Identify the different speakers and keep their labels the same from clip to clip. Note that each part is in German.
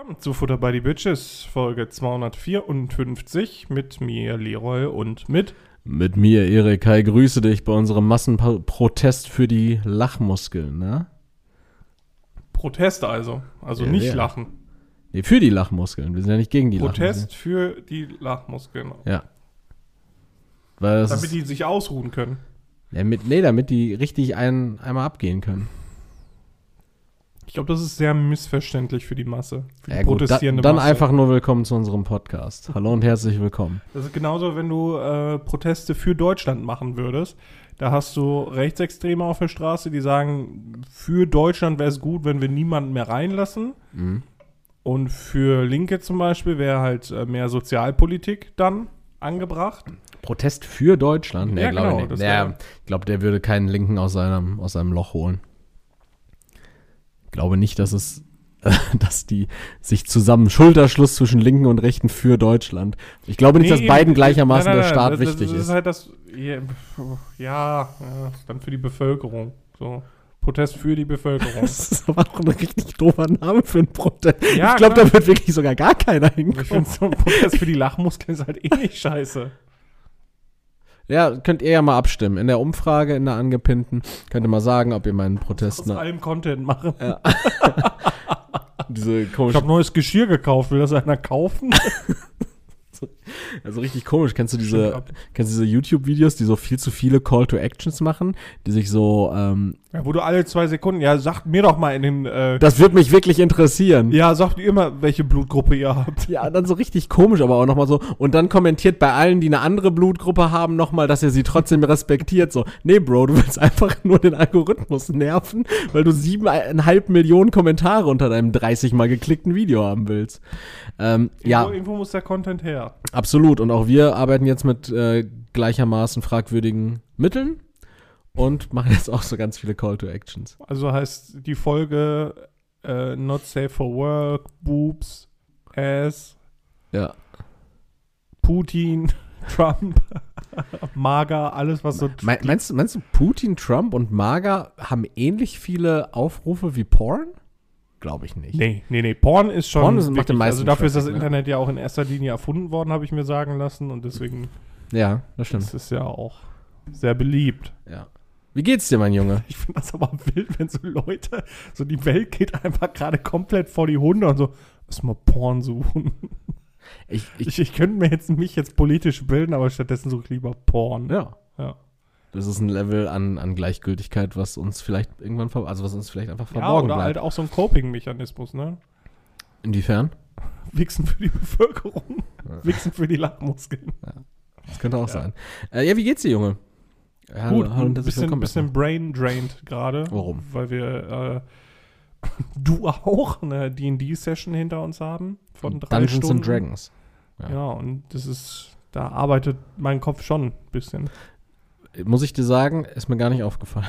Speaker 1: zu Futter by the Bitches, Folge 254 mit mir, Leroy, und mit
Speaker 2: mir, Erik. Hi, grüße dich bei unserem Massenprotest für die Lachmuskeln, ne?
Speaker 1: Protest also nicht
Speaker 2: ja.
Speaker 1: lachen.
Speaker 2: Nee, für die Lachmuskeln. Wir sind ja nicht gegen die
Speaker 1: Protest für die Lachmuskeln.
Speaker 2: Ja. Weil das
Speaker 1: damit die sich ausruhen können.
Speaker 2: Ja, damit die richtig einmal abgehen können.
Speaker 1: Ich glaube, das ist sehr missverständlich für die Masse. Für die
Speaker 2: Ja, gut,
Speaker 1: protestierende
Speaker 2: dann
Speaker 1: Masse.
Speaker 2: einfach nur willkommen zu unserem Podcast. Hallo und herzlich willkommen.
Speaker 1: Das ist genauso, wenn du Proteste für Deutschland machen würdest. Da hast du Rechtsextreme auf der Straße, die sagen, für Deutschland wäre es gut, wenn wir niemanden mehr reinlassen.
Speaker 2: Mhm.
Speaker 1: Und für Linke zum Beispiel wäre halt mehr Sozialpolitik dann angebracht.
Speaker 2: Protest für Deutschland? Nee,
Speaker 1: Ja,
Speaker 2: glaube
Speaker 1: genau,
Speaker 2: ich nicht.
Speaker 1: das
Speaker 2: Ja, ich glaube, der würde keinen Linken aus seinem Loch holen. Ich glaube nicht, dass die sich zusammen Schulterschluss zwischen Linken und Rechten für Deutschland. Ich glaube nicht, dass beiden gleichermaßen der Staat wichtig ist.
Speaker 1: Das ist halt das, ja, dann für die Bevölkerung. So, Protest für die Bevölkerung.
Speaker 2: Das ist aber auch ein richtig doofer Name für einen Protest.
Speaker 1: Ja,
Speaker 2: ich glaube,
Speaker 1: klar.
Speaker 2: da wird wirklich sogar gar keiner hinkommen.
Speaker 1: Ich finde, so ein Protest für die Lachmuskeln ist halt nicht scheiße.
Speaker 2: Ja, könnt ihr ja mal abstimmen. In der Umfrage, in der angepinnten, könnt ihr mal sagen, ob ihr meinen Protest...
Speaker 1: Aus allem Content machen.
Speaker 2: Ja. Diese
Speaker 1: Ich
Speaker 2: komische...
Speaker 1: habe neues Geschirr gekauft. Will das einer kaufen?
Speaker 2: Also richtig komisch. Kennst du diese YouTube-Videos, die so viel zu viele Call-to-Actions machen? Die sich so...
Speaker 1: Ja, wo du alle 2 Sekunden, ja, sagt mir doch mal in den...
Speaker 2: das würde mich wirklich interessieren.
Speaker 1: Ja, sagt ihr immer, welche Blutgruppe ihr habt.
Speaker 2: Ja, dann so richtig komisch, aber auch nochmal so. Und dann kommentiert bei allen, die eine andere Blutgruppe haben, nochmal, dass ihr sie trotzdem respektiert. So, nee, Bro, du willst einfach nur den Algorithmus nerven, weil du 7,5 Millionen Kommentare unter deinem 30 mal geklickten Video haben willst.
Speaker 1: Irgendwo muss der Content her.
Speaker 2: Absolut. Und auch wir arbeiten jetzt mit gleichermaßen fragwürdigen Mitteln und machen jetzt auch so ganz viele Call-to-Actions.
Speaker 1: Also heißt die Folge Not Safe for Work, Boobs, Ass,
Speaker 2: Ja.
Speaker 1: Putin, Trump, MAGA, alles was so...
Speaker 2: Meinst du, Putin, Trump und MAGA haben ähnlich viele Aufrufe wie Porn? Glaube ich nicht.
Speaker 1: Nee. Porn ist schon...
Speaker 2: Porn macht den meisten
Speaker 1: also dafür ist das
Speaker 2: Traffic, ne?
Speaker 1: Internet ja auch in erster Linie erfunden worden, habe ich mir sagen lassen. Und deswegen
Speaker 2: Ja, das stimmt.
Speaker 1: ist es ja auch sehr beliebt.
Speaker 2: Ja. Wie geht's dir, mein Junge?
Speaker 1: Ich finde das aber wild, wenn so Leute, so die Welt geht einfach gerade komplett vor die Hunde und so, lass mal Porn suchen. Ich könnte mich jetzt politisch bilden, aber stattdessen suche ich lieber Porn.
Speaker 2: Ja.
Speaker 1: Ja.
Speaker 2: Das ist ein Level an Gleichgültigkeit, was uns vielleicht irgendwann was uns vielleicht einfach
Speaker 1: Ja,
Speaker 2: verborgen
Speaker 1: oder
Speaker 2: bleibt.
Speaker 1: halt auch so ein Coping-Mechanismus, ne?
Speaker 2: Inwiefern?
Speaker 1: Wichsen für die Bevölkerung.
Speaker 2: Ja.
Speaker 1: Wichsen für die Lachmuskeln.
Speaker 2: Das könnte auch sein. Ja, wie geht's dir, Junge?
Speaker 1: Gut,
Speaker 2: Hallo,
Speaker 1: ein bisschen brain-drained gerade.
Speaker 2: Warum?
Speaker 1: Weil wir, du auch, eine D&D-Session hinter uns haben von 3
Speaker 2: Dungeons
Speaker 1: Stunden.
Speaker 2: and Dragons.
Speaker 1: Ja, und da arbeitet mein Kopf schon ein bisschen.
Speaker 2: Muss ich dir sagen, ist mir gar nicht aufgefallen.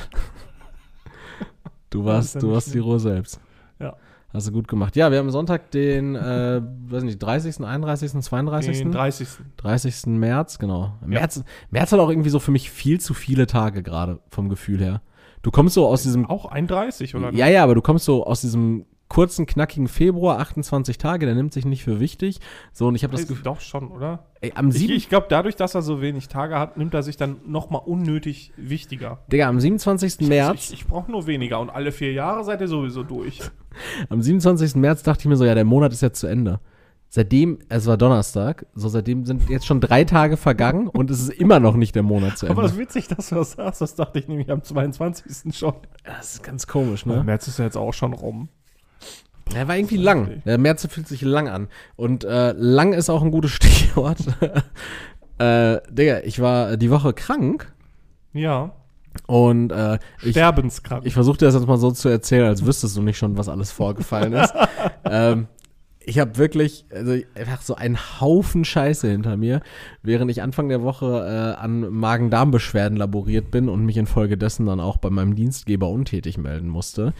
Speaker 2: Du warst die Ruhe selbst.
Speaker 1: Ja.
Speaker 2: Hast du gut gemacht. Ja, wir haben Sonntag den, 30., 31., 32.
Speaker 1: Den 30.
Speaker 2: 30. März, genau.
Speaker 1: Ja.
Speaker 2: März hat auch irgendwie so für mich viel zu viele Tage gerade vom Gefühl her. Du kommst so aus diesem...
Speaker 1: Auch 31, oder?
Speaker 2: Ja, aber du kommst so aus diesem kurzen, knackigen Februar, 28 Tage, der nimmt sich nicht für wichtig. So, und ich habe das Gefühl...
Speaker 1: Doch schon, oder?
Speaker 2: Ey, am 7.
Speaker 1: Ich glaube, dadurch, dass er so wenig Tage hat, nimmt er sich dann nochmal unnötig wichtiger.
Speaker 2: Digga, am 27. März...
Speaker 1: Ich brauche nur weniger und alle 4 Jahre seid ihr sowieso durch.
Speaker 2: Am 27. März dachte ich mir so, ja, der Monat ist jetzt zu Ende. Es war Donnerstag, seitdem sind jetzt schon 3 Tage vergangen und es ist immer noch nicht der Monat zu Ende.
Speaker 1: Aber es ist witzig, dass du das sagst. Das dachte ich nämlich am 22. schon.
Speaker 2: Das ist ganz komisch,
Speaker 1: Der
Speaker 2: ne?
Speaker 1: März ist ja jetzt auch schon rum.
Speaker 2: Der war irgendwie lang. Der März fühlt sich lang an. Und lang ist auch ein gutes Stichwort. Digga, ich war die Woche krank.
Speaker 1: Ja.
Speaker 2: Und
Speaker 1: Sterbenskrank.
Speaker 2: ich versuche dir das jetzt mal so zu erzählen, als wüsstest du nicht schon, was alles vorgefallen ist. Ich habe wirklich einfach so einen Haufen Scheiße hinter mir, während ich Anfang der Woche an Magen-Darm-Beschwerden laboriert bin und mich infolgedessen dann auch bei meinem Dienstgeber untätig melden musste.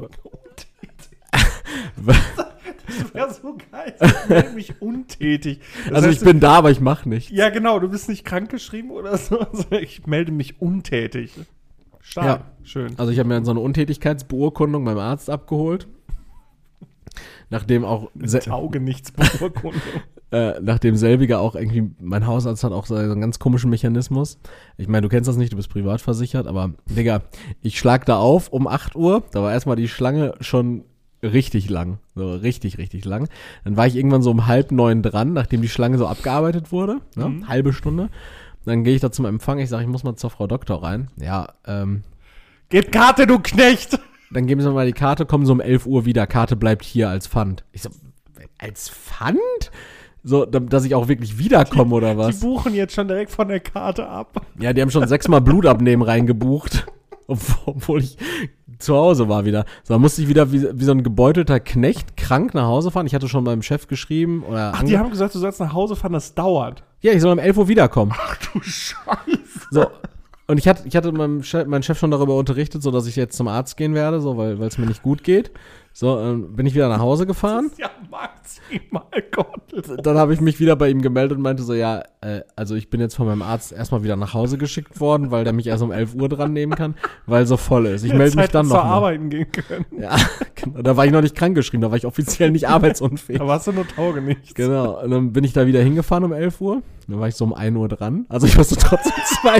Speaker 1: Das wäre so geil. Ich melde mich untätig. Das
Speaker 2: also
Speaker 1: heißt,
Speaker 2: ich bin da, aber ich mache nicht.
Speaker 1: Ja, genau. Du bist nicht krankgeschrieben oder so. Also ich melde mich untätig. Stark.
Speaker 2: Ja.
Speaker 1: Schön.
Speaker 2: Also ich habe mir so eine Untätigkeitsbeurkundung beim Arzt abgeholt. nachdem auch
Speaker 1: Taugenichts-Beurkundung.
Speaker 2: Nachdem selbiger auch irgendwie, mein Hausarzt hat auch so einen ganz komischen Mechanismus. Ich meine, du kennst das nicht, du bist privat versichert, aber Digga, ich schlag da auf um 8 Uhr, da war erstmal die Schlange schon richtig lang, so richtig, richtig lang. Dann war ich irgendwann so um 8:30 dran, nachdem die Schlange so abgearbeitet wurde, ne? Halbe Stunde. Dann gehe ich da zum Empfang, ich sage, ich muss mal zur Frau Doktor rein. Ja,
Speaker 1: Gib Karte, du Knecht!
Speaker 2: Dann geben sie mal die Karte, kommen so um 11 Uhr wieder, Karte bleibt hier als Pfand. Ich so, als Pfand? So, dass ich auch wirklich wiederkomme oder was?
Speaker 1: Die buchen jetzt schon direkt von der Karte ab.
Speaker 2: Ja, die haben schon 6-mal Blutabnehmen reingebucht, obwohl ich zu Hause war wieder. So, dann musste ich wieder wie so ein gebeutelter Knecht krank nach Hause fahren. Ich hatte schon meinem Chef geschrieben.
Speaker 1: Ach, die haben gesagt, du sollst nach Hause fahren, das dauert.
Speaker 2: Ja, ich soll um 11 Uhr wiederkommen.
Speaker 1: Ach du Scheiße.
Speaker 2: So, und ich hatte meinen Chef schon darüber unterrichtet, so dass ich jetzt zum Arzt gehen werde, so, weil es mir nicht gut geht. So, bin ich wieder nach Hause gefahren.
Speaker 1: Das ist ja maximal gottlos.
Speaker 2: Dann habe ich mich wieder bei ihm gemeldet und meinte so, ja, also ich bin jetzt von meinem Arzt erstmal wieder nach Hause geschickt worden, weil der mich erst um 11 Uhr dran nehmen kann, weil so voll ist. Ich melde mich dann noch.
Speaker 1: Arbeiten gehen können.
Speaker 2: Ja, genau. Da war ich noch nicht krankgeschrieben, da war ich offiziell nicht arbeitsunfähig.
Speaker 1: Da warst du nur taugenichts.
Speaker 2: Genau, und dann bin ich da wieder hingefahren um 11 Uhr. Dann war ich so um 1 Uhr dran. Also ich musste trotzdem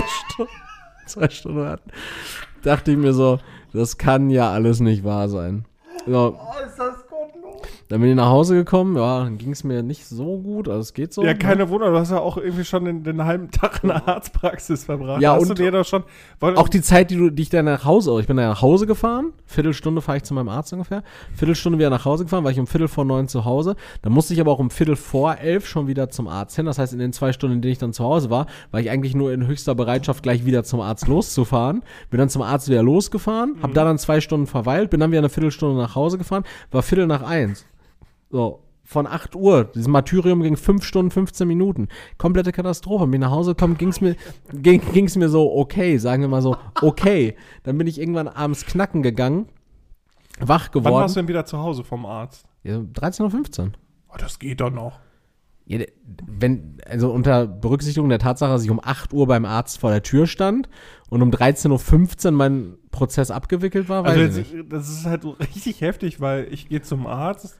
Speaker 2: 2 Stunden warten. Dachte ich mir so, das kann ja alles nicht wahr sein. So.
Speaker 1: Oh, ist das gottlos.
Speaker 2: Dann bin ich nach Hause gekommen, ja, dann ging es mir nicht so gut, also es geht so.
Speaker 1: Ja, keine Wunder, du hast ja auch irgendwie schon den halben Tag in der Arztpraxis verbracht.
Speaker 2: Ja,
Speaker 1: hast
Speaker 2: und
Speaker 1: du dir doch schon,
Speaker 2: auch die Zeit, die ich dann ich bin dann nach Hause gefahren, Viertelstunde fahre ich zu meinem Arzt ungefähr, Viertelstunde wieder nach Hause gefahren, war ich um 8:45 zu Hause, dann musste ich aber auch um 11:15 schon wieder zum Arzt hin, das heißt in den 2 Stunden, in denen ich dann zu Hause war ich eigentlich nur in höchster Bereitschaft, gleich wieder zum Arzt loszufahren, bin dann zum Arzt wieder losgefahren, hab da dann 2 Stunden verweilt, bin dann wieder eine Viertelstunde nach Hause gefahren, war 1:45. So, von 8 Uhr, dieses Martyrium ging 5 Stunden, 15 Minuten. Komplette Katastrophe. Wenn ich nach Hause komme, ging's mir so okay, sagen wir mal so, okay. Dann bin ich irgendwann abends knacken gegangen, wach geworden.
Speaker 1: Wann warst du denn wieder zu Hause vom Arzt?
Speaker 2: Ja, 13:15 Uhr.
Speaker 1: Oh, das geht doch noch.
Speaker 2: Ja, also unter Berücksichtigung der Tatsache, dass ich um 8 Uhr beim Arzt vor der Tür stand und um 13:15 Uhr mein Prozess abgewickelt war, weiß ich nicht.
Speaker 1: Das ist halt so richtig heftig, weil ich gehe zum Arzt.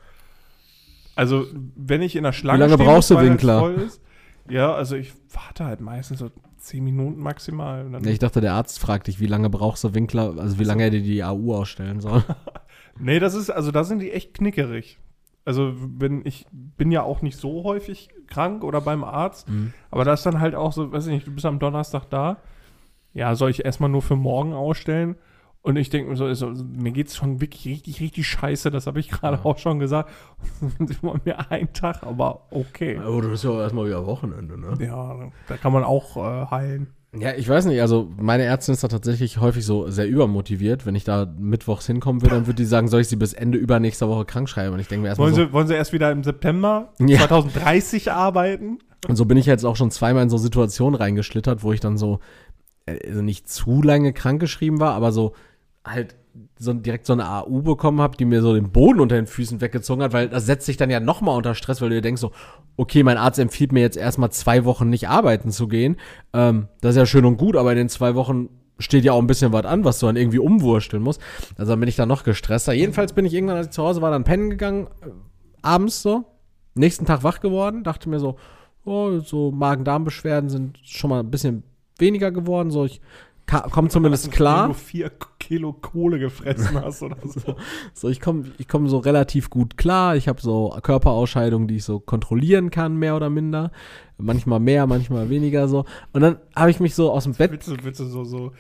Speaker 1: Also, wenn ich in der Schlange
Speaker 2: stehe, wie lange brauchst du, Winkler?
Speaker 1: Voll ist, ja, also ich warte halt meistens so 10 Minuten maximal. Und dann
Speaker 2: ich dachte, der Arzt fragt dich, wie lange brauchst du, Winkler, also wie lange er dir die AU ausstellen soll.
Speaker 1: Nee, da sind die echt knickerig. Also, ich bin ja auch nicht so häufig krank oder beim Arzt, aber das ist dann halt auch so, weiß ich nicht, du bist am Donnerstag da, ja, soll ich erstmal nur für morgen ausstellen? Und ich denke mir so, mir geht's schon wirklich richtig, richtig scheiße, das habe ich gerade auch schon gesagt. Sie wollen mir einen Tag, aber okay.
Speaker 2: Aber das ist ja auch erstmal wieder Wochenende, ne?
Speaker 1: Ja, da kann man auch heilen.
Speaker 2: Ja, ich weiß nicht, also meine Ärztin ist da tatsächlich häufig so sehr übermotiviert. Wenn ich da mittwochs hinkommen würde, dann würde die sagen, soll ich sie bis Ende übernächster Woche krank schreiben? Und ich denke mir erstmal
Speaker 1: wollen sie erst wieder im September 2030 arbeiten?
Speaker 2: Und so bin ich jetzt auch schon zweimal in so Situationen reingeschlittert, wo ich dann so, also nicht zu lange krankgeschrieben war, aber so halt direkt so eine AU bekommen habe, die mir so den Boden unter den Füßen weggezogen hat, weil das setzt sich dann ja nochmal unter Stress, weil du dir denkst so, okay, mein Arzt empfiehlt mir jetzt erstmal 2 Wochen nicht arbeiten zu gehen. Das ist ja schön und gut, aber in den 2 Wochen steht ja auch ein bisschen was an, was du dann irgendwie umwursteln musst. Also dann bin ich dann noch gestresster. Jedenfalls bin ich irgendwann, als ich zu Hause war, dann pennen gegangen, abends so, nächsten Tag wach geworden, dachte mir so, oh, so Magen-Darm-Beschwerden sind schon mal ein bisschen weniger geworden, so ich komme zumindest klar.
Speaker 1: Wenn du 4 Kilo Kohle gefressen hast oder so.
Speaker 2: So, ich komm so relativ gut klar. Ich habe so Körperausscheidungen, die ich so kontrollieren kann, mehr oder minder. Manchmal mehr, manchmal weniger so. Und dann habe ich mich so aus dem Bett...
Speaker 1: Willst du so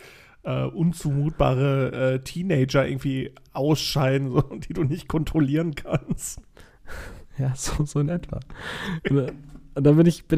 Speaker 1: unzumutbare Teenager irgendwie ausscheiden, so, die du nicht kontrollieren kannst?
Speaker 2: Ja, so in etwa. Und dann bin ich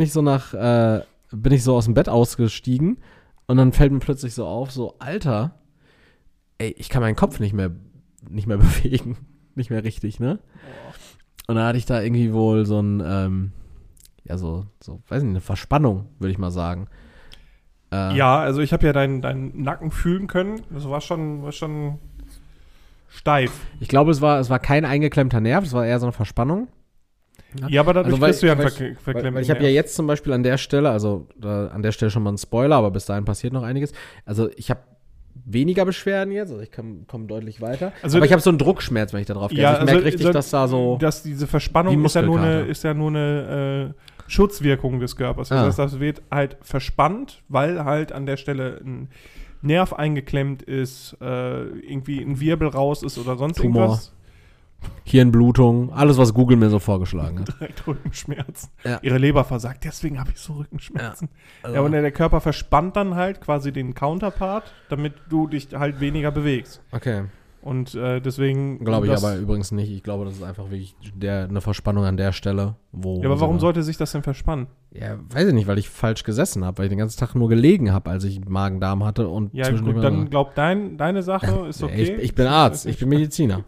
Speaker 2: so aus dem Bett ausgestiegen. Und dann fällt mir plötzlich so auf, so, Alter, ey, ich kann meinen Kopf nicht mehr bewegen. Nicht mehr richtig, ne? Und dann hatte ich da irgendwie wohl so ein, so, weiß nicht, eine Verspannung, würde ich mal sagen.
Speaker 1: Ja, also ich habe ja deinen Nacken fühlen können. Das war schon steif.
Speaker 2: Ich glaube, es war kein eingeklemmter Nerv, es war eher so eine Verspannung.
Speaker 1: Ja, aber dadurch bist du ja ein
Speaker 2: verklemmter. Ich habe ja jetzt zum Beispiel an der Stelle, an der Stelle schon mal ein Spoiler, aber bis dahin passiert noch einiges. Also ich habe weniger Beschwerden jetzt, also ich komme deutlich weiter.
Speaker 1: Also,
Speaker 2: aber ich habe so einen Druckschmerz, wenn ich da drauf gehe.
Speaker 1: Ja,
Speaker 2: also ich merke richtig, dass da so
Speaker 1: dass diese Verspannung ist ja nur eine Schutzwirkung des Körpers. Das heißt, das wird halt verspannt, weil halt an der Stelle ein Nerv eingeklemmt ist, irgendwie ein Wirbel raus ist oder sonst
Speaker 2: Tumor.
Speaker 1: irgendwas.
Speaker 2: Hirnblutung, alles, was Google mir so vorgeschlagen hat.
Speaker 1: Direkt Rückenschmerzen.
Speaker 2: Ja.
Speaker 1: Ihre Leber versagt, deswegen habe ich so Rückenschmerzen.
Speaker 2: Ja, also
Speaker 1: Ja, und der Körper verspannt dann halt quasi den Counterpart, damit du dich halt weniger bewegst.
Speaker 2: Okay.
Speaker 1: Und deswegen...
Speaker 2: Glaube ich aber übrigens nicht. Ich glaube, das ist einfach wirklich eine Verspannung an der Stelle, wo...
Speaker 1: Ja, aber warum sollte sich das denn verspannen?
Speaker 2: Ja, weiß ich nicht, weil ich falsch gesessen habe, weil ich den ganzen Tag nur gelegen habe, als ich Magen-Darm hatte und
Speaker 1: Ja, gut, dann glaub deine Sache ist okay.
Speaker 2: Ich bin Arzt, ich bin Mediziner.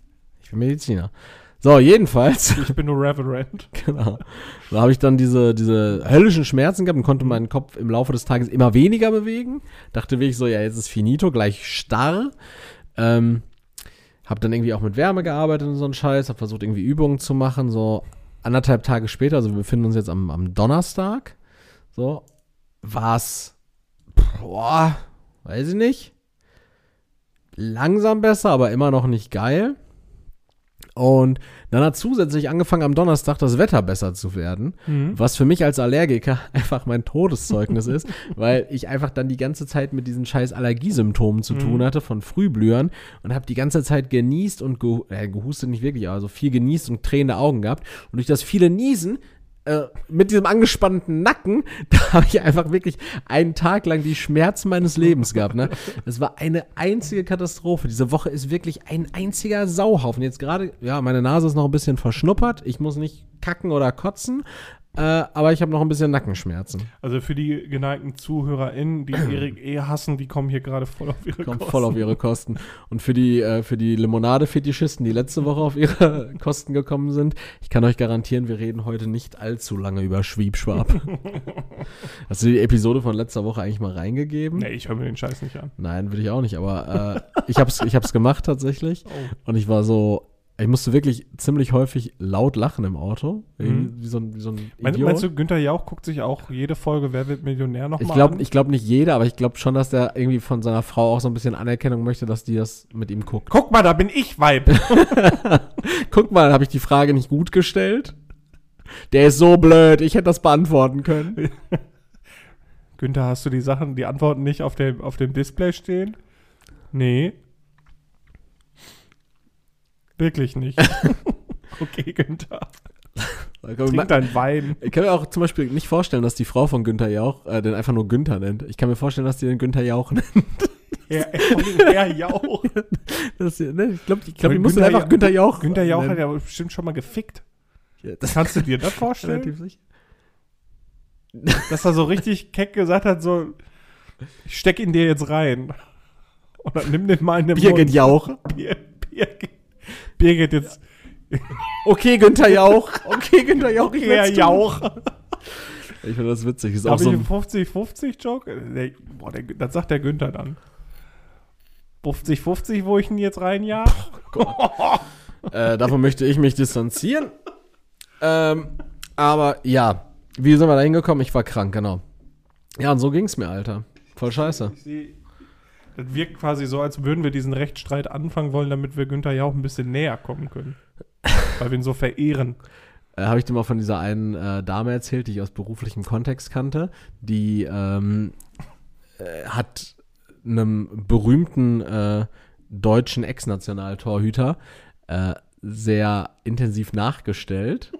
Speaker 2: So, jedenfalls.
Speaker 1: Ich bin nur Reverend.
Speaker 2: Genau. Da habe ich dann diese höllischen Schmerzen gehabt und konnte meinen Kopf im Laufe des Tages immer weniger bewegen. Dachte wirklich so, ja, jetzt ist finito, gleich starr. Hab dann irgendwie auch mit Wärme gearbeitet und so einen Scheiß, hab versucht irgendwie Übungen zu machen, so 1,5 Tage später, also wir befinden uns jetzt am Donnerstag, so, war's, weiß ich nicht, langsam besser, aber immer noch nicht geil. Und dann hat zusätzlich angefangen, am Donnerstag das Wetter besser zu werden, was für mich als Allergiker einfach mein Todeszeugnis ist, weil ich einfach dann die ganze Zeit mit diesen scheiß Allergiesymptomen zu tun hatte, von Frühblühern, und habe die ganze Zeit genießt und gehustet nicht wirklich, aber so viel genießt und tränende Augen gehabt. Und durch das viele Niesen mit diesem angespannten Nacken, da habe ich einfach wirklich einen Tag lang die Schmerzen meines Lebens gehabt. Ne? Das war eine einzige Katastrophe. Diese Woche ist wirklich ein einziger Sauhaufen. Jetzt gerade, ja, meine Nase ist noch ein bisschen verschnuppert. Ich muss nicht kacken oder kotzen, aber ich habe noch ein bisschen Nackenschmerzen.
Speaker 1: Also für die geneigten ZuhörerInnen, die Erik hassen, die kommen hier gerade voll auf ihre Kosten.
Speaker 2: Voll auf ihre Kosten. Und für die Limonade-Fetischisten, die letzte Woche auf ihre Kosten gekommen sind, ich kann euch garantieren, wir reden heute nicht allzu lange über Schwiebschwab. Hast du die Episode von letzter Woche eigentlich mal reingegeben?
Speaker 1: Nee, ich höre mir den Scheiß nicht an.
Speaker 2: Nein, würde ich auch nicht, aber ich hab's gemacht tatsächlich.
Speaker 1: Oh.
Speaker 2: Und ich war so, ich musste wirklich ziemlich häufig laut lachen im Auto. Wie so ein Idiot.
Speaker 1: Meinst du, Günther Jauch guckt sich auch jede Folge Wer wird Millionär nochmal an?
Speaker 2: Ich glaube nicht jeder, aber ich glaube schon, dass der irgendwie von seiner Frau auch so ein bisschen Anerkennung möchte, dass die das mit ihm guckt.
Speaker 1: Guck mal, da bin ich, Weib.
Speaker 2: Guck mal, habe ich die Frage nicht gut gestellt? Der ist so blöd, ich hätte das beantworten können.
Speaker 1: Günther, hast du die Antworten nicht auf dem Display stehen? Nee. Wirklich nicht. Okay, Günther. Trink dein Wein.
Speaker 2: Ich kann mir auch zum Beispiel nicht vorstellen, dass die Frau von Günther Jauch den einfach nur Günther nennt. Ich kann mir vorstellen, dass die den Günther Jauch nennt.
Speaker 1: Herr Jauch.
Speaker 2: Ich glaube, die muss einfach Günther Jauch.
Speaker 1: Günther Jauch hat ja bestimmt schon mal gefickt.
Speaker 2: Ja,
Speaker 1: Kannst du dir das vorstellen?
Speaker 2: Relativ sicher.
Speaker 1: Dass er so richtig keck gesagt hat, so, ich steck ihn dir jetzt rein. Oder nimm den mal in den
Speaker 2: Birgit
Speaker 1: Mund.
Speaker 2: Jauch.
Speaker 1: Birgit jetzt.
Speaker 2: Okay, Günther Jauch. Ich
Speaker 1: Herr Jauch.
Speaker 2: Ich finde das witzig. Ist
Speaker 1: Habe
Speaker 2: auch so
Speaker 1: ich einen 50-50-Joke? Das sagt der Günther dann. 50-50, wo ich ihn jetzt reinjag?
Speaker 2: Davon möchte ich mich distanzieren. Aber ja, wie sind wir da hingekommen? Ich war krank, genau. Ja, und so ging's mir, Alter. Voll scheiße.
Speaker 1: Das wirkt quasi so, als würden wir diesen Rechtsstreit anfangen wollen, damit wir Günther Jauch ein bisschen näher kommen können. Weil wir ihn so verehren.
Speaker 2: Habe ich dir mal von dieser einen Dame erzählt, die ich aus beruflichem Kontext kannte, die hat einem berühmten deutschen Ex-Nationaltorhüter sehr intensiv nachgestellt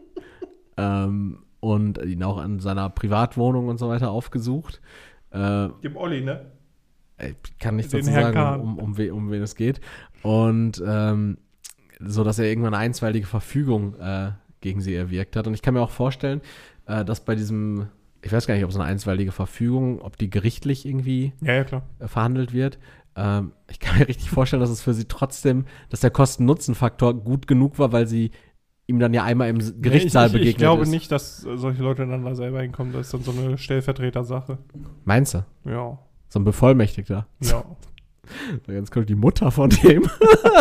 Speaker 2: und ihn auch an seiner Privatwohnung und so weiter aufgesucht.
Speaker 1: Dem Olli, ne?
Speaker 2: Ich kann nicht
Speaker 1: Den
Speaker 2: dazu
Speaker 1: Herrn
Speaker 2: sagen, um wen es geht. Und so, dass er irgendwann eine einstweilige Verfügung gegen sie erwirkt hat. Und ich kann mir auch vorstellen, dass bei diesem, ich weiß gar nicht, ob es eine einstweilige Verfügung, ob die gerichtlich irgendwie
Speaker 1: klar.
Speaker 2: Verhandelt wird. Ich kann mir richtig vorstellen, dass es für sie trotzdem, dass der Kosten-Nutzen-Faktor gut genug war, weil sie ihm dann ja einmal im Gerichtssaal begegnet ist.
Speaker 1: Ich glaube nicht, dass solche Leute dann da selber hinkommen. Das ist dann so eine Stellvertreter-Sache.
Speaker 2: Meinst du?
Speaker 1: Ja.
Speaker 2: So ein Bevollmächtigter.
Speaker 1: Ja.
Speaker 2: Ganz cool, die Mutter von dem.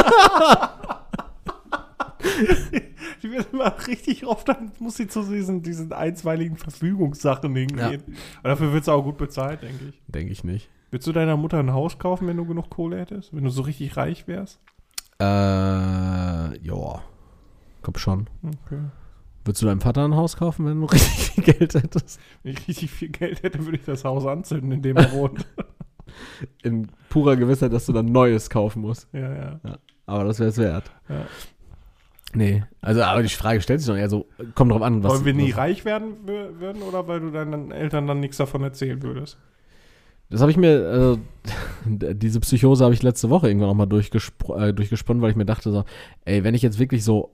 Speaker 1: Die wird immer richtig oft, dann muss sie zu diesen einstweiligen Verfügungssachen hingehen. Ja. Aber dafür wird sie auch gut bezahlt, denke ich.
Speaker 2: Denke ich nicht.
Speaker 1: Würdest du deiner Mutter ein Haus kaufen, wenn du genug Kohle hättest? Wenn du so richtig reich wärst?
Speaker 2: Ja. Glaub schon.
Speaker 1: Okay.
Speaker 2: Würdest du deinem Vater ein Haus kaufen, wenn du richtig viel Geld hättest?
Speaker 1: Wenn ich richtig viel Geld hätte, würde ich das Haus anzünden, in dem er wohnt.
Speaker 2: In purer Gewissheit, dass du dann Neues kaufen musst.
Speaker 1: Ja.
Speaker 2: Aber das wäre es wert.
Speaker 1: Ja.
Speaker 2: Nee, also aber die Frage stellt sich doch eher so, kommt drauf an, was...
Speaker 1: Wollen wir nie reich werden würden oder weil du deinen Eltern dann nichts davon erzählen würdest?
Speaker 2: Das habe ich mir, diese Psychose habe ich letzte Woche irgendwann nochmal durchgesponnen, weil ich mir dachte so, ey, wenn ich jetzt wirklich so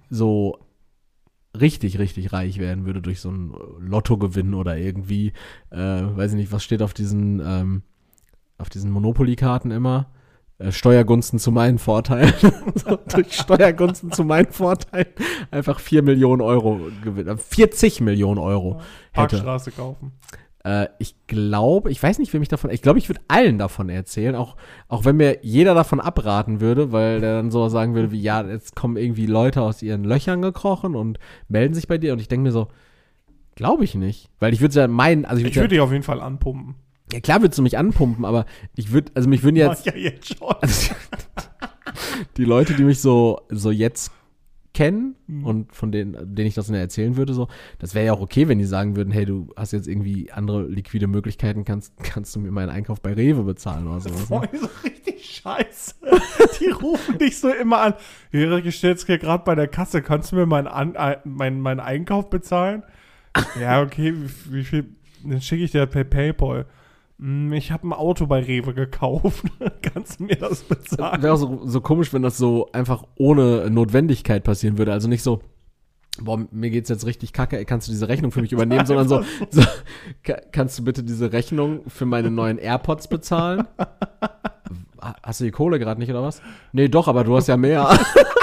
Speaker 2: richtig, richtig reich werden würde durch so einen Lottogewinn oder irgendwie, weiß ich nicht, was steht auf diesen Monopoly-Karten immer? Steuergunsten zu meinen Vorteilen. So, durch Steuergunsten zu meinen Vorteilen einfach 4 Millionen Euro gewinnen. 40 Millionen Euro hätte.
Speaker 1: Parkstraße kaufen.
Speaker 2: Ich weiß nicht, wem ich davon, ich glaube, ich würde allen davon erzählen, auch wenn mir jeder davon abraten würde, weil der dann so sagen würde wie, ja, jetzt kommen irgendwie Leute aus ihren Löchern gekrochen und melden sich bei dir und ich denke mir so, glaube ich nicht, weil ich würde ja meinen, also
Speaker 1: ich würde dich auf jeden Fall anpumpen.
Speaker 2: Ja, klar würdest du mich anpumpen, aber mich würden jetzt,
Speaker 1: ja jetzt schon.
Speaker 2: Also, die Leute, die mich so jetzt kennen und von denen ich das dann erzählen würde, so, das wäre ja auch okay, wenn die sagen würden, hey, du hast jetzt irgendwie andere liquide Möglichkeiten, kannst du mir meinen Einkauf bei Rewe bezahlen oder so.
Speaker 1: Das ist so richtig scheiße. Die rufen dich so immer an. Erik, ich stehe jetzt hier gerade bei der Kasse, kannst du mir meinen Einkauf bezahlen? Ja, okay, wie viel? Dann schicke ich dir per PayPal. Ich habe ein Auto bei Rewe gekauft. Kannst du mir das bezahlen?
Speaker 2: Wäre auch so komisch, wenn das so einfach ohne Notwendigkeit passieren würde. Also nicht so, boah, mir geht's jetzt richtig kacke, kannst du diese Rechnung für mich übernehmen, sondern so, kannst du bitte diese Rechnung für meine neuen AirPods bezahlen? Hast du die Kohle gerade nicht, oder was? Nee, doch, aber du hast ja mehr.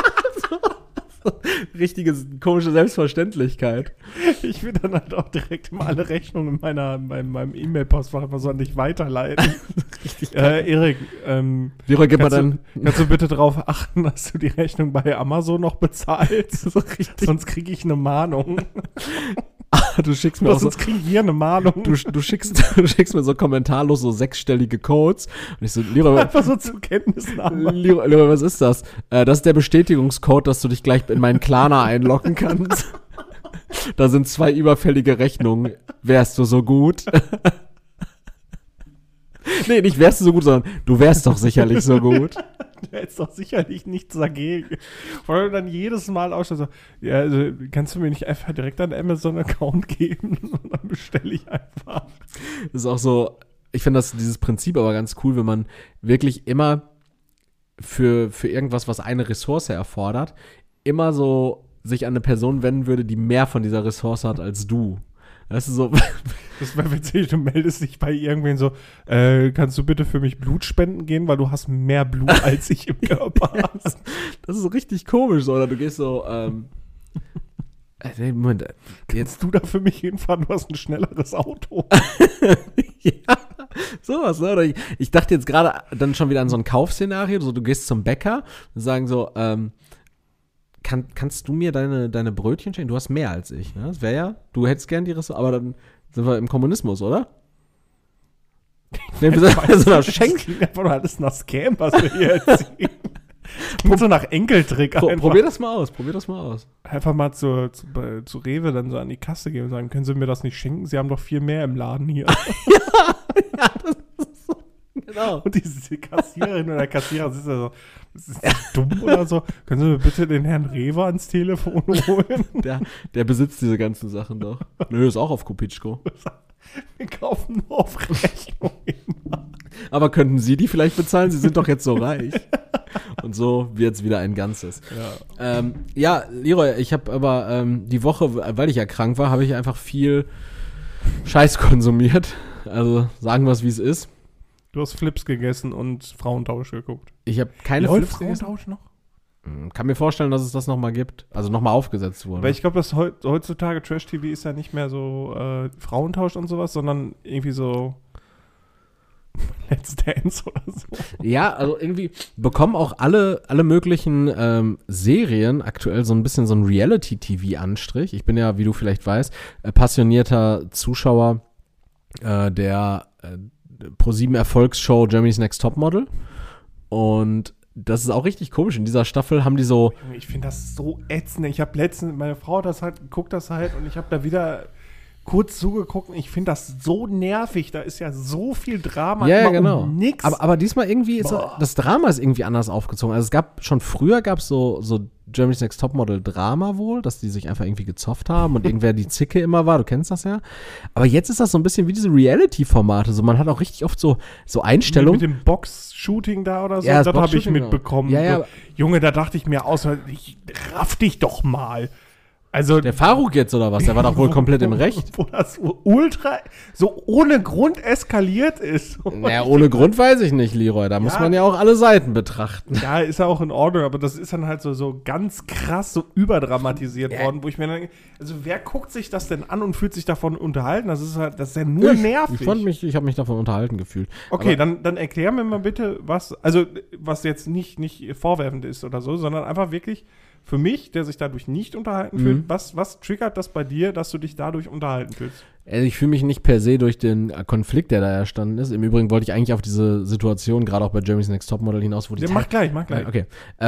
Speaker 2: Richtige komische Selbstverständlichkeit.
Speaker 1: Ich will dann halt auch direkt immer alle Rechnungen in meinem E-Mail-Postfach einfach so an dich weiterleiten. Richtig. Erik, kannst du bitte darauf achten, dass du die Rechnung bei Amazon noch bezahlst? So sonst kriege ich eine Mahnung.
Speaker 2: Du schickst mir
Speaker 1: sonst kriegen wir eine Mahnung.
Speaker 2: Du schickst mir so kommentarlos so 6-stellige Codes. Und ich so, Leroy,
Speaker 1: einfach so zur Kenntnisnahme.
Speaker 2: Leroy, was ist das? Das ist der Bestätigungscode, dass du dich gleich in meinen Klarna einloggen kannst. Da sind 2 überfällige Rechnungen. Wärst du so gut? Nee, nicht wärst du so gut, sondern du wärst doch sicherlich so gut.
Speaker 1: Du hättest doch sicherlich nichts dagegen. Vor allem dann jedes Mal auch schon so, ja, also kannst du mir nicht einfach direkt einen Amazon-Account geben und dann bestelle ich einfach.
Speaker 2: Das ist auch so, ich finde dieses Prinzip aber ganz cool, wenn man wirklich immer für irgendwas, was eine Ressource erfordert, immer so sich an eine Person wenden würde, die mehr von dieser Ressource hat als du. Das ist so.
Speaker 1: Das wäre witzig, du meldest dich bei irgendwen so, kannst du bitte für mich Blut spenden gehen, weil du hast mehr Blut als ich im Körper hast.
Speaker 2: Das ist so richtig komisch, oder? Du gehst so, Moment,
Speaker 1: jetzt du da für mich hinfahren, du hast ein schnelleres Auto.
Speaker 2: Ja, sowas, ne? Oder ich dachte jetzt gerade dann schon wieder an so ein Kaufszenario, so du gehst zum Bäcker und sagen so, kannst du mir deine Brötchen schenken? Du hast mehr als ich, ne? Das wäre ja, du hättest gern die Ressource, aber dann sind wir im Kommunismus, oder?
Speaker 1: Das klingt einfach nur alles nach Scam, was wir hier erzählen. Und so nach Enkeltrick einfach.
Speaker 2: Probier das mal aus.
Speaker 1: Einfach mal zu Rewe dann so an die Kasse gehen und sagen, können Sie mir das nicht schenken? Sie haben doch viel mehr im Laden hier.
Speaker 2: Ja, das ist so. Genau.
Speaker 1: Und diese Kassiererin oder Kassierer sitzt da so, ist das dumm oder so? Können Sie mir bitte den Herrn Rewe ans Telefon holen?
Speaker 2: Der besitzt diese ganzen Sachen doch. Nö, ist auch auf Kopitschko.
Speaker 1: Wir kaufen nur auf Rechnung immer.
Speaker 2: Aber könnten Sie die vielleicht bezahlen? Sie sind doch jetzt so reich. Und so wird's wieder ein Ganzes. Ja, Leroy, ich habe aber die Woche, weil ich ja krank war, habe ich einfach viel Scheiß konsumiert. Also sagen wir es, wie es ist.
Speaker 1: Du hast Flips gegessen und Frauentausch geguckt.
Speaker 2: Ich habe keine Flips gegessen.
Speaker 1: Frauentausch noch?
Speaker 2: Kann mir vorstellen, dass es das nochmal gibt. Also nochmal aufgesetzt wurde.
Speaker 1: Weil ich glaube, dass heutzutage Trash-TV ist ja nicht mehr so Frauentausch und sowas, sondern irgendwie so Let's Dance oder so.
Speaker 2: Ja, also irgendwie bekommen auch alle möglichen Serien aktuell so ein bisschen so einen Reality-TV-Anstrich. Ich bin ja, wie du vielleicht weißt, passionierter Zuschauer der ProSieben-Erfolgsshow Germany's Next Topmodel. Und das ist auch richtig komisch. In dieser Staffel haben die so.
Speaker 1: Ich finde das so ätzend. Ich habe letztens, meine Frau guckt das halt und ich habe da wieder kurz zugeguckt und ich finde das so nervig. Da ist ja so viel Drama.
Speaker 2: Ja, genau.
Speaker 1: Um nix.
Speaker 2: Aber diesmal irgendwie ist das Drama ist irgendwie anders aufgezogen. Also früher gab es so Germany's Next Topmodel Drama wohl, dass die sich einfach irgendwie gezofft haben und irgendwer die Zicke immer war. Du kennst das ja. Aber jetzt ist das so ein bisschen wie diese Reality-Formate. So, man hat auch richtig oft so Einstellungen.
Speaker 1: Mit dem Box-Shooting da oder so,
Speaker 2: ja,
Speaker 1: das habe ich mitbekommen.
Speaker 2: Ja.
Speaker 1: Junge, da dachte ich mir ich raff dich doch mal. Also,
Speaker 2: der Faruk jetzt oder was? Der war doch wohl komplett im Recht.
Speaker 1: Wo das ultra so ohne Grund eskaliert ist.
Speaker 2: Naja, ohne Grund weiß ich nicht, Leroy. Da muss man ja auch alle Seiten betrachten.
Speaker 1: Ja, ist ja auch in Ordnung, aber das ist dann halt so ganz krass so überdramatisiert worden, wo ich mir dann, also wer guckt sich das denn an und fühlt sich davon unterhalten? Das ist ja nur nervig.
Speaker 2: Ich habe mich davon unterhalten gefühlt.
Speaker 1: Okay, dann erklär mir mal bitte, was jetzt nicht vorwerfend ist oder so, sondern einfach wirklich für mich, der sich dadurch nicht unterhalten fühlt, was triggert das bei dir, dass du dich dadurch unterhalten fühlst?
Speaker 2: Also ich fühle mich nicht per se durch den Konflikt, der da erstanden ist. Im Übrigen wollte ich eigentlich auf diese Situation, gerade auch bei Germany's Next Topmodel hinaus, wo die
Speaker 1: mach gleich.
Speaker 2: Okay.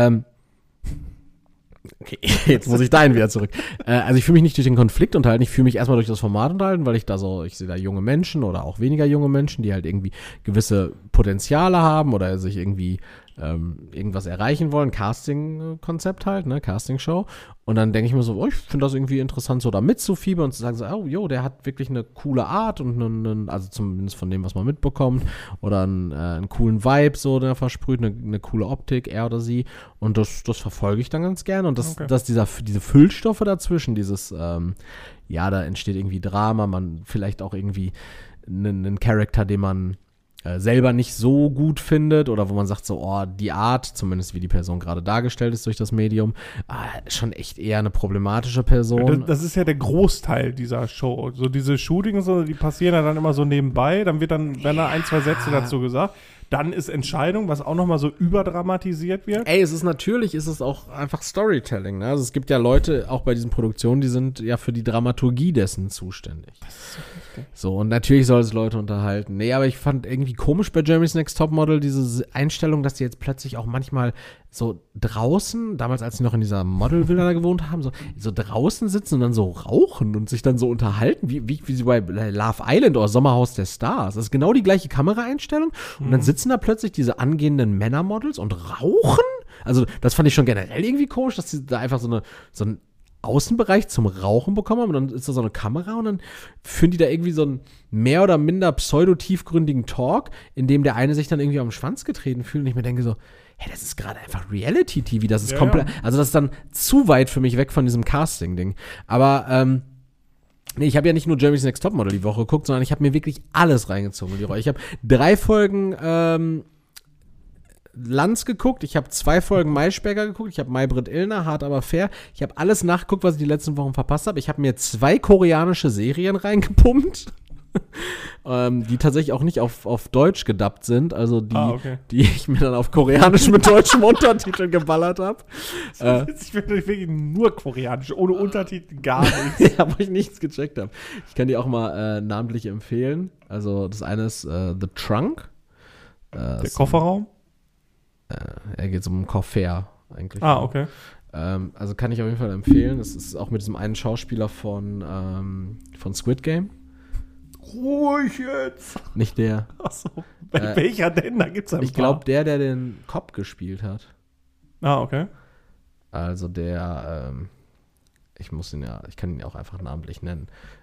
Speaker 2: Okay, jetzt muss ich dahin wieder zurück. Also ich fühle mich nicht durch den Konflikt unterhalten, ich fühle mich erstmal durch das Format unterhalten, weil ich sehe da junge Menschen oder auch weniger junge Menschen, die halt irgendwie gewisse Potenziale haben oder sich irgendwie irgendwas erreichen wollen, Casting-Konzept halt, ne, Casting-Show. Und dann denke ich mir so, ich finde das irgendwie interessant, so da mitzufiebern und zu sagen so, der hat wirklich eine coole Art und also zumindest von dem, was man mitbekommt, oder einen coolen Vibe, so, der versprüht, eine coole Optik, er oder sie. Und das verfolge ich dann ganz gerne. Und dass diese Füllstoffe dazwischen, da entsteht irgendwie Drama, man vielleicht auch irgendwie einen Charakter, den man selber nicht so gut findet oder wo man sagt so, die Art, zumindest wie die Person gerade dargestellt ist durch das Medium, schon echt eher eine problematische Person.
Speaker 1: Das ist ja der Großteil dieser Show. So diese Shootings, die passieren ja dann immer so nebenbei, dann werden da 1, 2 Sätze dazu gesagt. Dann ist Entscheidung, was auch nochmal so überdramatisiert wird.
Speaker 2: Es ist auch einfach Storytelling. Ne? Also es gibt ja Leute, auch bei diesen Produktionen, die sind ja für die Dramaturgie dessen zuständig.
Speaker 1: Das ist so richtig.
Speaker 2: So, und natürlich soll es Leute unterhalten. Nee, aber ich fand irgendwie komisch bei Germany's Next Topmodel diese Einstellung, dass die jetzt plötzlich auch manchmal so draußen, damals als sie noch in dieser Modelvilla da gewohnt haben, so draußen sitzen und dann so rauchen und sich dann so unterhalten, wie sie bei Love Island oder Sommerhaus der Stars. Das ist genau die gleiche Kameraeinstellung. Und dann sitzen da plötzlich diese angehenden Männermodels und rauchen? Also das fand ich schon generell irgendwie komisch, dass sie da einfach so einen Außenbereich zum Rauchen bekommen haben und dann ist da so eine Kamera und dann führen die da irgendwie so einen mehr oder minder pseudo-tiefgründigen Talk, in dem der eine sich dann irgendwie am Schwanz getreten fühlt und ich mir denke so, hey, das ist gerade einfach Reality-TV, das ist komplett, also das ist dann zu weit für mich weg von diesem Casting-Ding. Aber, ich habe ja nicht nur Germany's Next Topmodel die Woche geguckt, sondern ich habe mir wirklich alles reingezogen. Ich habe 3 Folgen Lanz geguckt, ich habe 2 Folgen Maischberger geguckt, ich habe Maybrit Illner, Hart aber fair. Ich habe alles nachgeguckt, was ich die letzten Wochen verpasst habe. Ich habe mir 2 koreanische Serien reingepumpt. Die tatsächlich auch nicht auf Deutsch gedubbt sind, also die ich mir dann auf Koreanisch mit deutschem Untertitel geballert habe.
Speaker 1: Ich bin wirklich nur Koreanisch, ohne Untertitel gar nichts.
Speaker 2: Ja, wo ich nichts gecheckt habe. Ich kann die auch mal namentlich empfehlen. Also das eine ist The Trunk.
Speaker 1: Der Kofferraum?
Speaker 2: Er geht um einen Koffer eigentlich.
Speaker 1: Okay.
Speaker 2: Also kann ich auf jeden Fall empfehlen. Das ist auch mit diesem einen Schauspieler von Squid Game.
Speaker 1: Ruhig jetzt!
Speaker 2: Nicht der.
Speaker 1: Achso. Welcher denn? Da gibt's ein
Speaker 2: Ich glaube, der den Cop gespielt hat.
Speaker 1: Okay.
Speaker 2: Also der, ich kann ihn ja auch einfach namentlich nennen.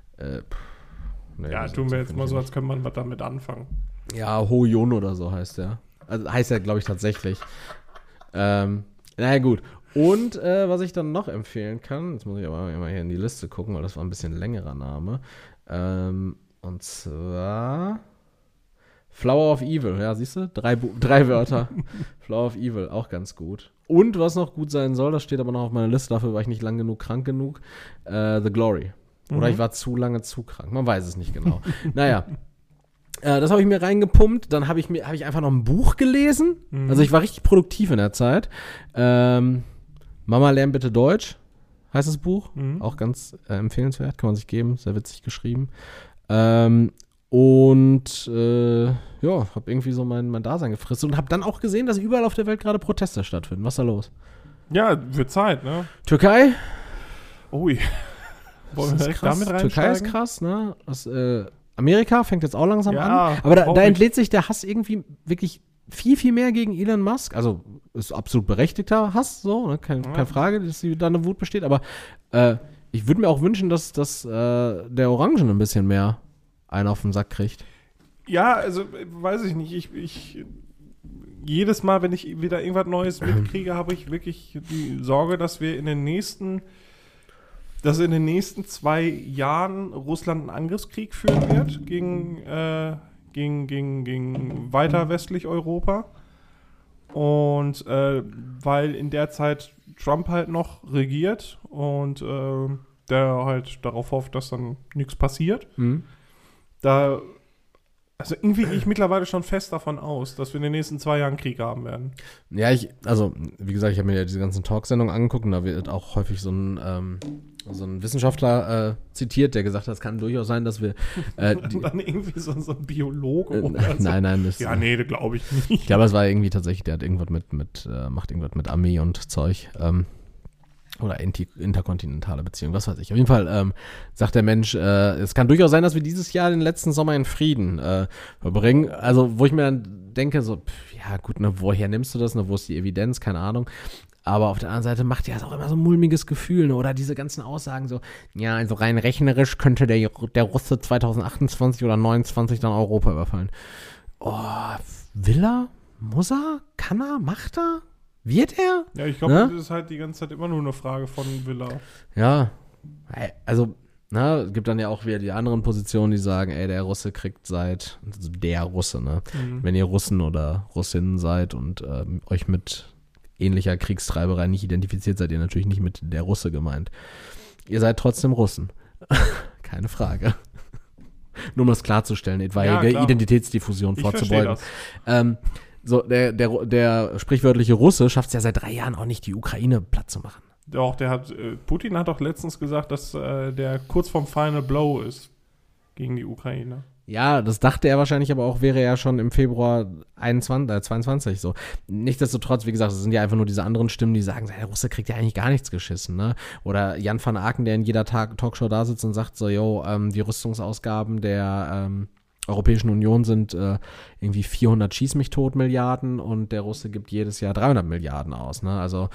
Speaker 1: Tun wir jetzt mal so, als könnte man was damit anfangen.
Speaker 2: Ja, Ho Yun oder so heißt der. Also heißt er, glaube ich, tatsächlich. Naja, gut. Und was ich dann noch empfehlen kann, jetzt muss ich aber immer hier in die Liste gucken, weil das war ein bisschen längerer Name. Und zwar Flower of Evil, ja, siehst du? 3 Wörter. Flower of Evil, auch ganz gut. Und was noch gut sein soll, das steht aber noch auf meiner Liste, dafür war ich nicht lang genug krank genug, The Glory. Oder ich war zu lange zu krank, man weiß es nicht genau. Naja, das habe ich mir reingepumpt, dann habe ich einfach noch ein Buch gelesen. Also ich war richtig produktiv in der Zeit. Mama, lern bitte Deutsch, heißt das Buch. Auch ganz empfehlenswert, kann man sich geben, sehr witzig geschrieben. Und ja, habe irgendwie so mein Dasein gefressen und habe dann auch gesehen, dass überall auf der Welt gerade Proteste stattfinden. Was ist da los?
Speaker 1: Ja, wird Zeit, ne?
Speaker 2: Türkei?
Speaker 1: Ui. Wollen wir direkt damit reinsteigen?
Speaker 2: Türkei ist krass, ne? Amerika fängt jetzt auch langsam an. Aber da
Speaker 1: traurig.
Speaker 2: entlädt sich der Hass irgendwie wirklich viel, viel mehr gegen Elon Musk. Also ist absolut berechtigter Hass, so, ne? Keine Frage, dass da eine Wut besteht. Aber ich würde mir auch wünschen, dass der Orangen ein bisschen mehr einen auf den Sack kriegt.
Speaker 1: Ja, also weiß ich nicht. Ich jedes Mal, wenn ich wieder irgendwas Neues mitkriege, habe ich wirklich die Sorge, dass wir in den nächsten 2 Jahren Russland einen Angriffskrieg führen wird gegen weiter westlich Europa. Und weil in der Zeit Trump halt noch regiert und der halt darauf hofft, dass dann nichts passiert. Also irgendwie gehe ich mittlerweile schon fest davon aus, dass wir in den nächsten 2 Jahren Krieg haben werden.
Speaker 2: Ja, wie gesagt, ich habe mir ja diese ganzen Talksendungen angeguckt und da wird auch häufig so ein Wissenschaftler zitiert, der gesagt hat, es kann durchaus sein, dass wir
Speaker 1: dann irgendwie so ein Biologe oder so.
Speaker 2: Nein.
Speaker 1: Das glaube ich nicht.
Speaker 2: Ich glaube, es war irgendwie tatsächlich, der hat irgendwas macht irgendwas mit Armee und Zeug. Oder interkontinentale Beziehung, was weiß ich. Auf jeden Fall sagt der Mensch, es kann durchaus sein, dass wir dieses Jahr den letzten Sommer in Frieden verbringen. Also, wo ich mir dann denke, so, ja gut, ne, woher nimmst du das, ne, wo ist die Evidenz, keine Ahnung. Aber auf der anderen Seite macht ja das auch immer so ein mulmiges Gefühl, ne? Oder diese ganzen Aussagen so, ja, also rein rechnerisch könnte der Russe 2028 oder 2029 dann Europa überfallen. Oh, will er? Muss er? Kann er? Macht er? Wird er?
Speaker 1: Ja, ich glaube, das ist halt die ganze Zeit immer nur eine Frage von Villa.
Speaker 2: Ja, also, es gibt dann ja auch wieder die anderen Positionen, die sagen, ey, der Russe kriegt also der Russe, ne? Wenn ihr Russen oder Russinnen seid und euch mit ähnlicher Kriegstreiberei nicht identifiziert, seid ihr natürlich nicht mit der Russe gemeint. Ihr seid trotzdem Russen. Keine Frage. Nur um das klarzustellen, etwaige Identitätsdiffusion vorzubeugen. So, der sprichwörtliche Russe schafft es ja seit 3 Jahren auch nicht, die Ukraine platt zu machen.
Speaker 1: Doch, Putin hat doch letztens gesagt, dass der kurz vorm Final Blow ist gegen die Ukraine.
Speaker 2: Ja, das dachte er wahrscheinlich, aber auch wäre ja schon im Februar 22 so. Nichtsdestotrotz, wie gesagt, es sind ja einfach nur diese anderen Stimmen, die sagen, der Russe kriegt ja eigentlich gar nichts geschissen, ne? Oder Jan van Aken, der in jeder Talkshow da sitzt und sagt so, die Rüstungsausgaben der Europäischen Union sind irgendwie 400 Schieß-mich-tot-Milliarden und der Russe gibt jedes Jahr 300 Milliarden aus, ne? Also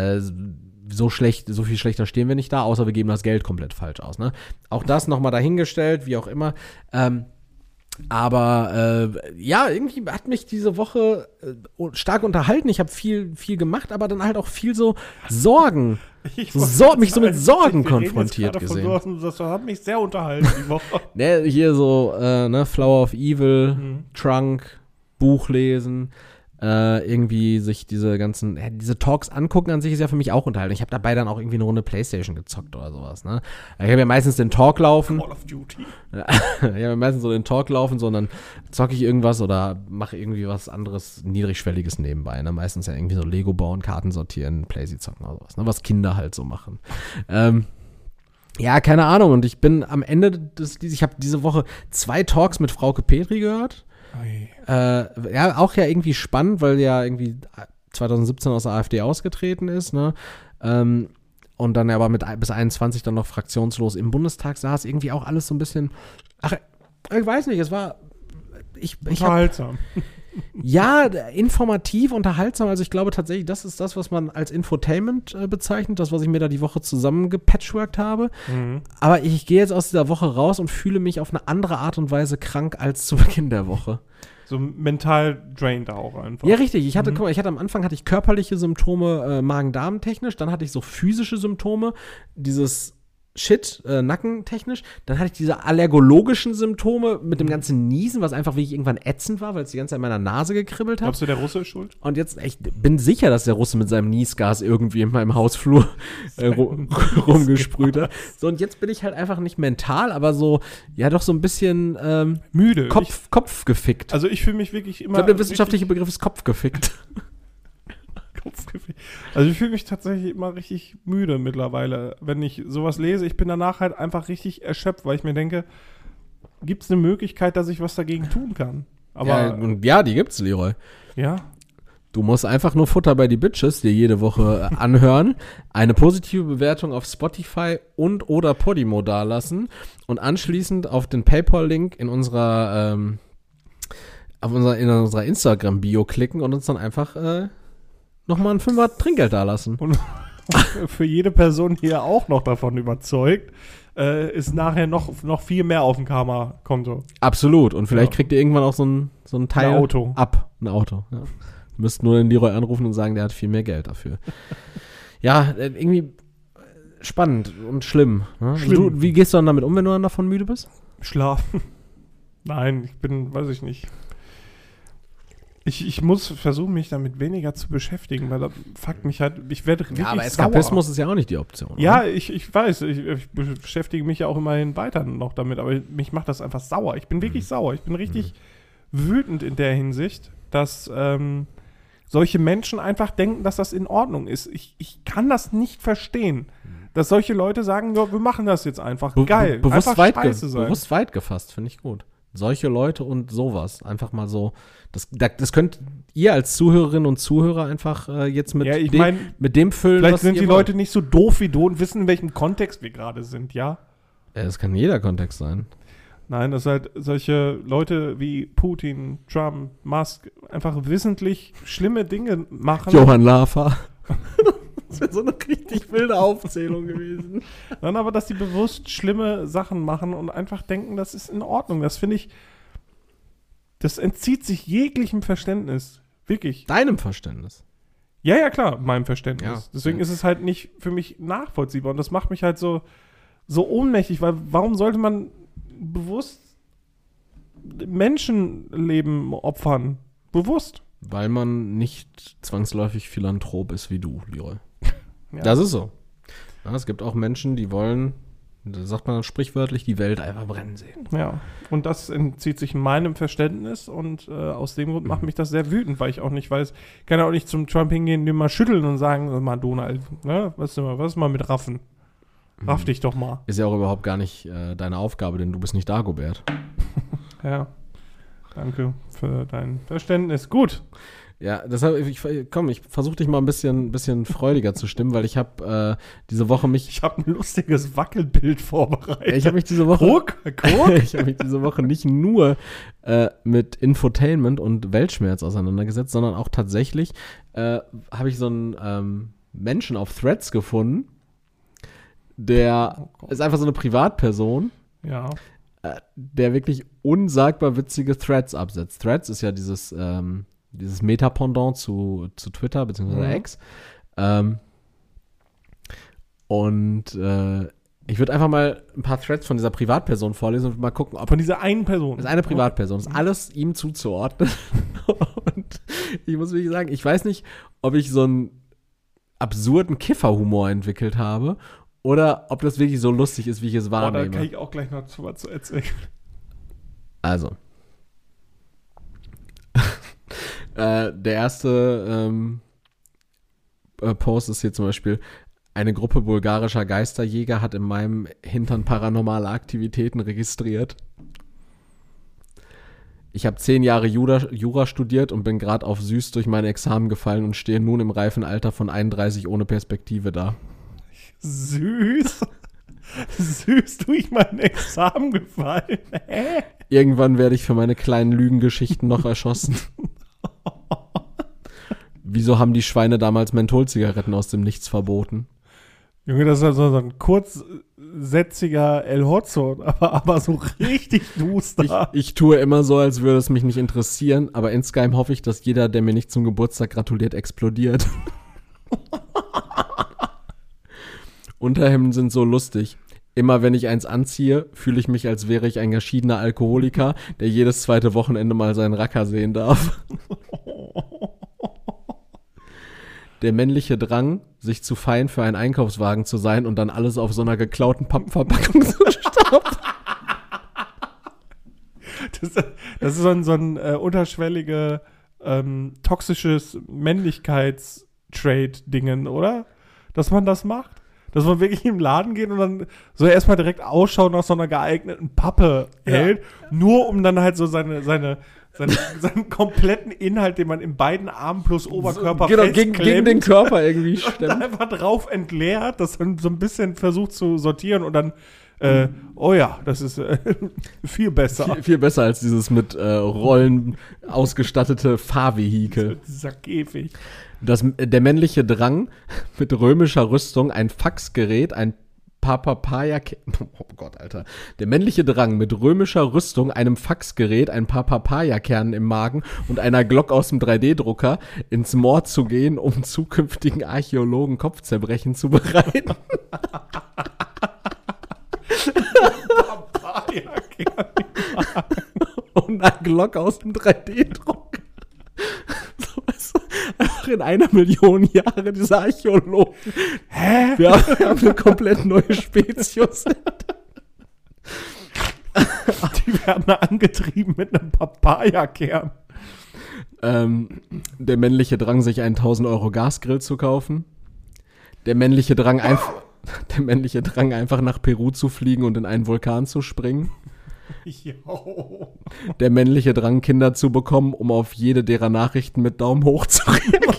Speaker 2: so viel schlechter stehen wir nicht da, außer wir geben das Geld komplett falsch aus, ne? Auch das nochmal dahingestellt, wie auch immer. Aber irgendwie hat mich diese Woche stark unterhalten. Ich habe viel gemacht, aber dann halt auch viel so Sorgen. Mich so mit Sorgen konfrontiert gesehen.
Speaker 1: Das hat mich sehr unterhalten die Woche.
Speaker 2: Ne, hier so, Flower of Evil, Trunk, Buch lesen, irgendwie sich diese Talks angucken an sich ist ja für mich auch unterhalten. Ich habe dabei dann auch irgendwie eine Runde Playstation gezockt oder sowas, ne? Ich habe ja meistens den Talk laufen.
Speaker 1: Call of Duty.
Speaker 2: Ich habe ja meistens so den Talk laufen, sondern zocke ich irgendwas oder mache irgendwie was anderes Niedrigschwelliges nebenbei, ne? Meistens ja irgendwie so Lego bauen, Karten sortieren, Playsy zocken oder sowas, ne? Was Kinder halt so machen. Ja, keine Ahnung. Und ich bin am Ende ich habe diese Woche 2 Talks mit Frauke Petri gehört. Auch ja irgendwie spannend, weil ja irgendwie 2017 aus der AfD ausgetreten ist, ne? Und dann aber bis 21 dann noch fraktionslos im Bundestag saß, irgendwie auch alles so ein bisschen, ich weiß nicht, es war
Speaker 1: unterhaltsam.
Speaker 2: Ja, informativ, unterhaltsam. Also ich glaube tatsächlich, das ist das, was man als Infotainment bezeichnet, das, was ich mir da die Woche zusammengepatchworkt habe. Aber ich gehe jetzt aus dieser Woche raus und fühle mich auf eine andere Art und Weise krank als zu Beginn der Woche.
Speaker 1: So mental drained auch einfach.
Speaker 2: Ja, richtig. Ich hatte am Anfang hatte ich körperliche Symptome, Magen-Darm-technisch, dann hatte ich so physische Symptome, dieses nackentechnisch. Dann hatte ich diese allergologischen Symptome mit dem ganzen Niesen, was einfach wirklich irgendwann ätzend war, weil es die ganze Zeit in meiner Nase gekribbelt hat.
Speaker 1: Glaubst du, der Russe ist schuld?
Speaker 2: Und jetzt, ich bin sicher, dass der Russe mit seinem Niesgas irgendwie in meinem Hausflur rumgesprüht hat. So, und jetzt bin ich halt einfach nicht mental, aber so, ja doch so ein bisschen
Speaker 1: müde.
Speaker 2: Kopf gefickt.
Speaker 1: Also ich fühle mich wirklich immer...
Speaker 2: Ich glaube, der wissenschaftliche Begriff ist Kopf gefickt.
Speaker 1: Also ich fühle mich tatsächlich immer richtig müde mittlerweile, wenn ich sowas lese. Ich bin danach halt einfach richtig erschöpft, weil ich mir denke, gibt es eine Möglichkeit, dass ich was dagegen tun kann. Aber
Speaker 2: ja, die gibt's, Leroy.
Speaker 1: ja,
Speaker 2: Du musst einfach nur Futter bei die Bitches dir jede Woche anhören, eine positive Bewertung auf Spotify und oder Podimo dalassen und anschließend auf den PayPal-Link in unserer Instagram-Bio klicken und uns dann einfach nochmal ein 5er Trinkgeld dalassen.
Speaker 1: und für jede Person hier auch noch davon überzeugt, ist nachher noch viel mehr auf dem Karma-Konto.
Speaker 2: Absolut. Und vielleicht kriegt ihr irgendwann auch so ein Teil
Speaker 1: Ein Auto.
Speaker 2: ab. Ein Auto, ja. Müsst nur den Leroy anrufen und sagen, der hat viel mehr Geld dafür. Ja, irgendwie spannend und schlimm. Ne?
Speaker 1: Schlimm.
Speaker 2: Wie gehst du dann damit um, wenn du dann davon müde bist?
Speaker 1: Schlafen. Nein, weiß ich nicht. Ich muss versuchen, mich damit weniger zu beschäftigen, weil das fuckt mich halt, ich werde richtig
Speaker 2: Ja, aber Eskapismus
Speaker 1: sauer.
Speaker 2: ist ja auch nicht die Option.
Speaker 1: Ja,
Speaker 2: oder?
Speaker 1: ich weiß, ich beschäftige mich ja auch immerhin weiter noch damit, aber mich macht das einfach sauer. Ich bin wirklich sauer. Ich bin richtig wütend in der Hinsicht, dass solche Menschen einfach denken, dass das in Ordnung ist. Ich kann das nicht verstehen, dass solche Leute sagen, ja, wir machen das jetzt einfach. Geil.
Speaker 2: Bewusst
Speaker 1: einfach scheiße sein.
Speaker 2: bewusst weit gefasst, finde ich gut. Solche Leute und sowas. Einfach mal so. Das könnt ihr als Zuhörerinnen und Zuhörer einfach jetzt mit,
Speaker 1: Ja, ich mein,
Speaker 2: mit dem füllen,
Speaker 1: Vielleicht
Speaker 2: was
Speaker 1: sind
Speaker 2: ihr
Speaker 1: die
Speaker 2: wollt.
Speaker 1: Leute nicht so doof wie du und wissen, in welchem Kontext wir gerade sind, ja?
Speaker 2: Ja, das kann jeder Kontext sein.
Speaker 1: Nein, dass halt solche Leute wie Putin, Trump, Musk einfach wissentlich schlimme Dinge machen.
Speaker 2: Johann Lafer. Das wäre so eine richtig wilde Aufzählung gewesen.
Speaker 1: Dann aber, dass die bewusst schlimme Sachen machen und einfach denken, das ist in Ordnung. Das finde ich, das entzieht sich jeglichem Verständnis. Wirklich.
Speaker 2: Deinem Verständnis.
Speaker 1: Ja, klar, meinem Verständnis.
Speaker 2: Ja.
Speaker 1: Deswegen ist es halt nicht für mich nachvollziehbar. Und das macht mich halt so ohnmächtig, weil warum sollte man bewusst Menschenleben opfern? Bewusst.
Speaker 2: Weil man nicht zwangsläufig Philanthrop ist wie du, Leroy.
Speaker 1: Ja.
Speaker 2: Das ist so. Ja, es gibt auch Menschen, die wollen, da sagt man dann sprichwörtlich, die Welt einfach brennen sehen.
Speaker 1: Ja, und das entzieht sich meinem Verständnis und aus dem Grund macht mich das sehr wütend, weil ich auch nicht weiß, ich kann ja auch nicht zum Trump hingehen, den mal schütteln und sagen, mal Donald, ne, was ist mal mit Raffen? Raff dich doch mal.
Speaker 2: Ist ja auch überhaupt gar nicht deine Aufgabe, denn du bist nicht Dagobert.
Speaker 1: Ja, danke für dein Verständnis. Gut.
Speaker 2: Ja, deshalb, ich versuche dich mal ein bisschen freudiger zu stimmen, weil ich habe diese Woche
Speaker 1: Ich habe ein lustiges Wackelbild vorbereitet.
Speaker 2: Ich habe mich diese Woche ich habe mich diese Woche nicht nur mit Infotainment und Weltschmerz auseinandergesetzt, sondern auch tatsächlich habe ich so einen Menschen auf Threads gefunden, der ist einfach so eine Privatperson,
Speaker 1: Ja.
Speaker 2: der wirklich unsagbar witzige Threads absetzt. Threads ist ja dieses Meta-Pendant zu Twitter bzw. X. Ich würde einfach mal ein paar Threads von dieser Privatperson vorlesen und mal gucken, ob
Speaker 1: Von dieser einen Person.
Speaker 2: das ist eine Privatperson, ist alles ihm zuzuordnen. Und ich muss wirklich sagen, ich weiß nicht, ob ich so einen absurden Kifferhumor entwickelt habe oder ob das wirklich so lustig ist, wie ich es
Speaker 1: Da
Speaker 2: wahrnehme.
Speaker 1: kann ich auch gleich noch was zu erzählen.
Speaker 2: Also. Der erste Post ist hier zum Beispiel: Eine Gruppe bulgarischer Geisterjäger hat in meinem Hintern paranormale Aktivitäten registriert. Ich habe 10 Jahre Jura studiert und bin gerade auf süß durch meine Examen gefallen und stehe nun im reifen Alter von 31 ohne Perspektive da.
Speaker 1: Süß. Süß durch mein Examen gefallen. Hä?
Speaker 2: Irgendwann werde ich für meine kleinen Lügengeschichten noch erschossen. Wieso haben die Schweine damals Mentholzigaretten aus dem Nichts verboten?
Speaker 1: Junge, das ist halt so ein kurzsätziger El Hotzo, aber so richtig duster.
Speaker 2: Ich tue immer so, als würde es mich nicht interessieren, aber insgeheim hoffe ich, dass jeder, der mir nicht zum Geburtstag gratuliert, explodiert. Unterhemden sind so lustig. Immer wenn ich eins anziehe, fühle ich mich, als wäre ich ein geschiedener Alkoholiker, der jedes zweite Wochenende mal seinen Racker sehen darf. Der männliche Drang, sich zu fein für einen Einkaufswagen zu sein und dann alles auf so einer geklauten Pappverpackung zu stapeln.
Speaker 1: Das ist so ein unterschwellige toxisches Männlichkeits-Trade-Dingen, oder? Dass man das macht? dass man wirklich im Laden geht und dann so erstmal direkt Ausschau nach so einer geeigneten Pappe hält, nur um dann halt so seinen kompletten Inhalt, den man in beiden Armen plus Oberkörper
Speaker 2: gegen den Körper irgendwie stemmt.
Speaker 1: Und einfach drauf entleert, das dann so ein bisschen versucht zu sortieren und dann oh ja, das ist viel besser.
Speaker 2: Viel besser als dieses mit Rollen ausgestattete Fahrvehikel.
Speaker 1: Dieser Käfig.
Speaker 2: Der männliche Drang mit römischer Rüstung, ein Faxgerät, ein Papaya. Oh Gott, Alter. Der männliche Drang mit römischer Rüstung, einem Faxgerät, ein paar Papayakernen im Magen und einer Glock aus dem 3D-Drucker ins Moor zu gehen, um zukünftigen Archäologen Kopfzerbrechen zu bereiten. Und eine Glock aus dem 3D-Drucker. So, weißt du, einfach in 1 Million Jahre diese Archäologen.
Speaker 1: Hä?
Speaker 2: Wir haben eine komplett neue Spezies.
Speaker 1: Die werden angetrieben mit einem Papayakern.
Speaker 2: Der männliche Drang, sich einen 1.000 € Gasgrill zu kaufen. Der männliche Drang, einfach nach Peru zu fliegen und in einen Vulkan zu springen.
Speaker 1: Jo.
Speaker 2: Der männliche Drang, Kinder zu bekommen, um auf jede derer Nachrichten mit Daumen hoch zu reagieren.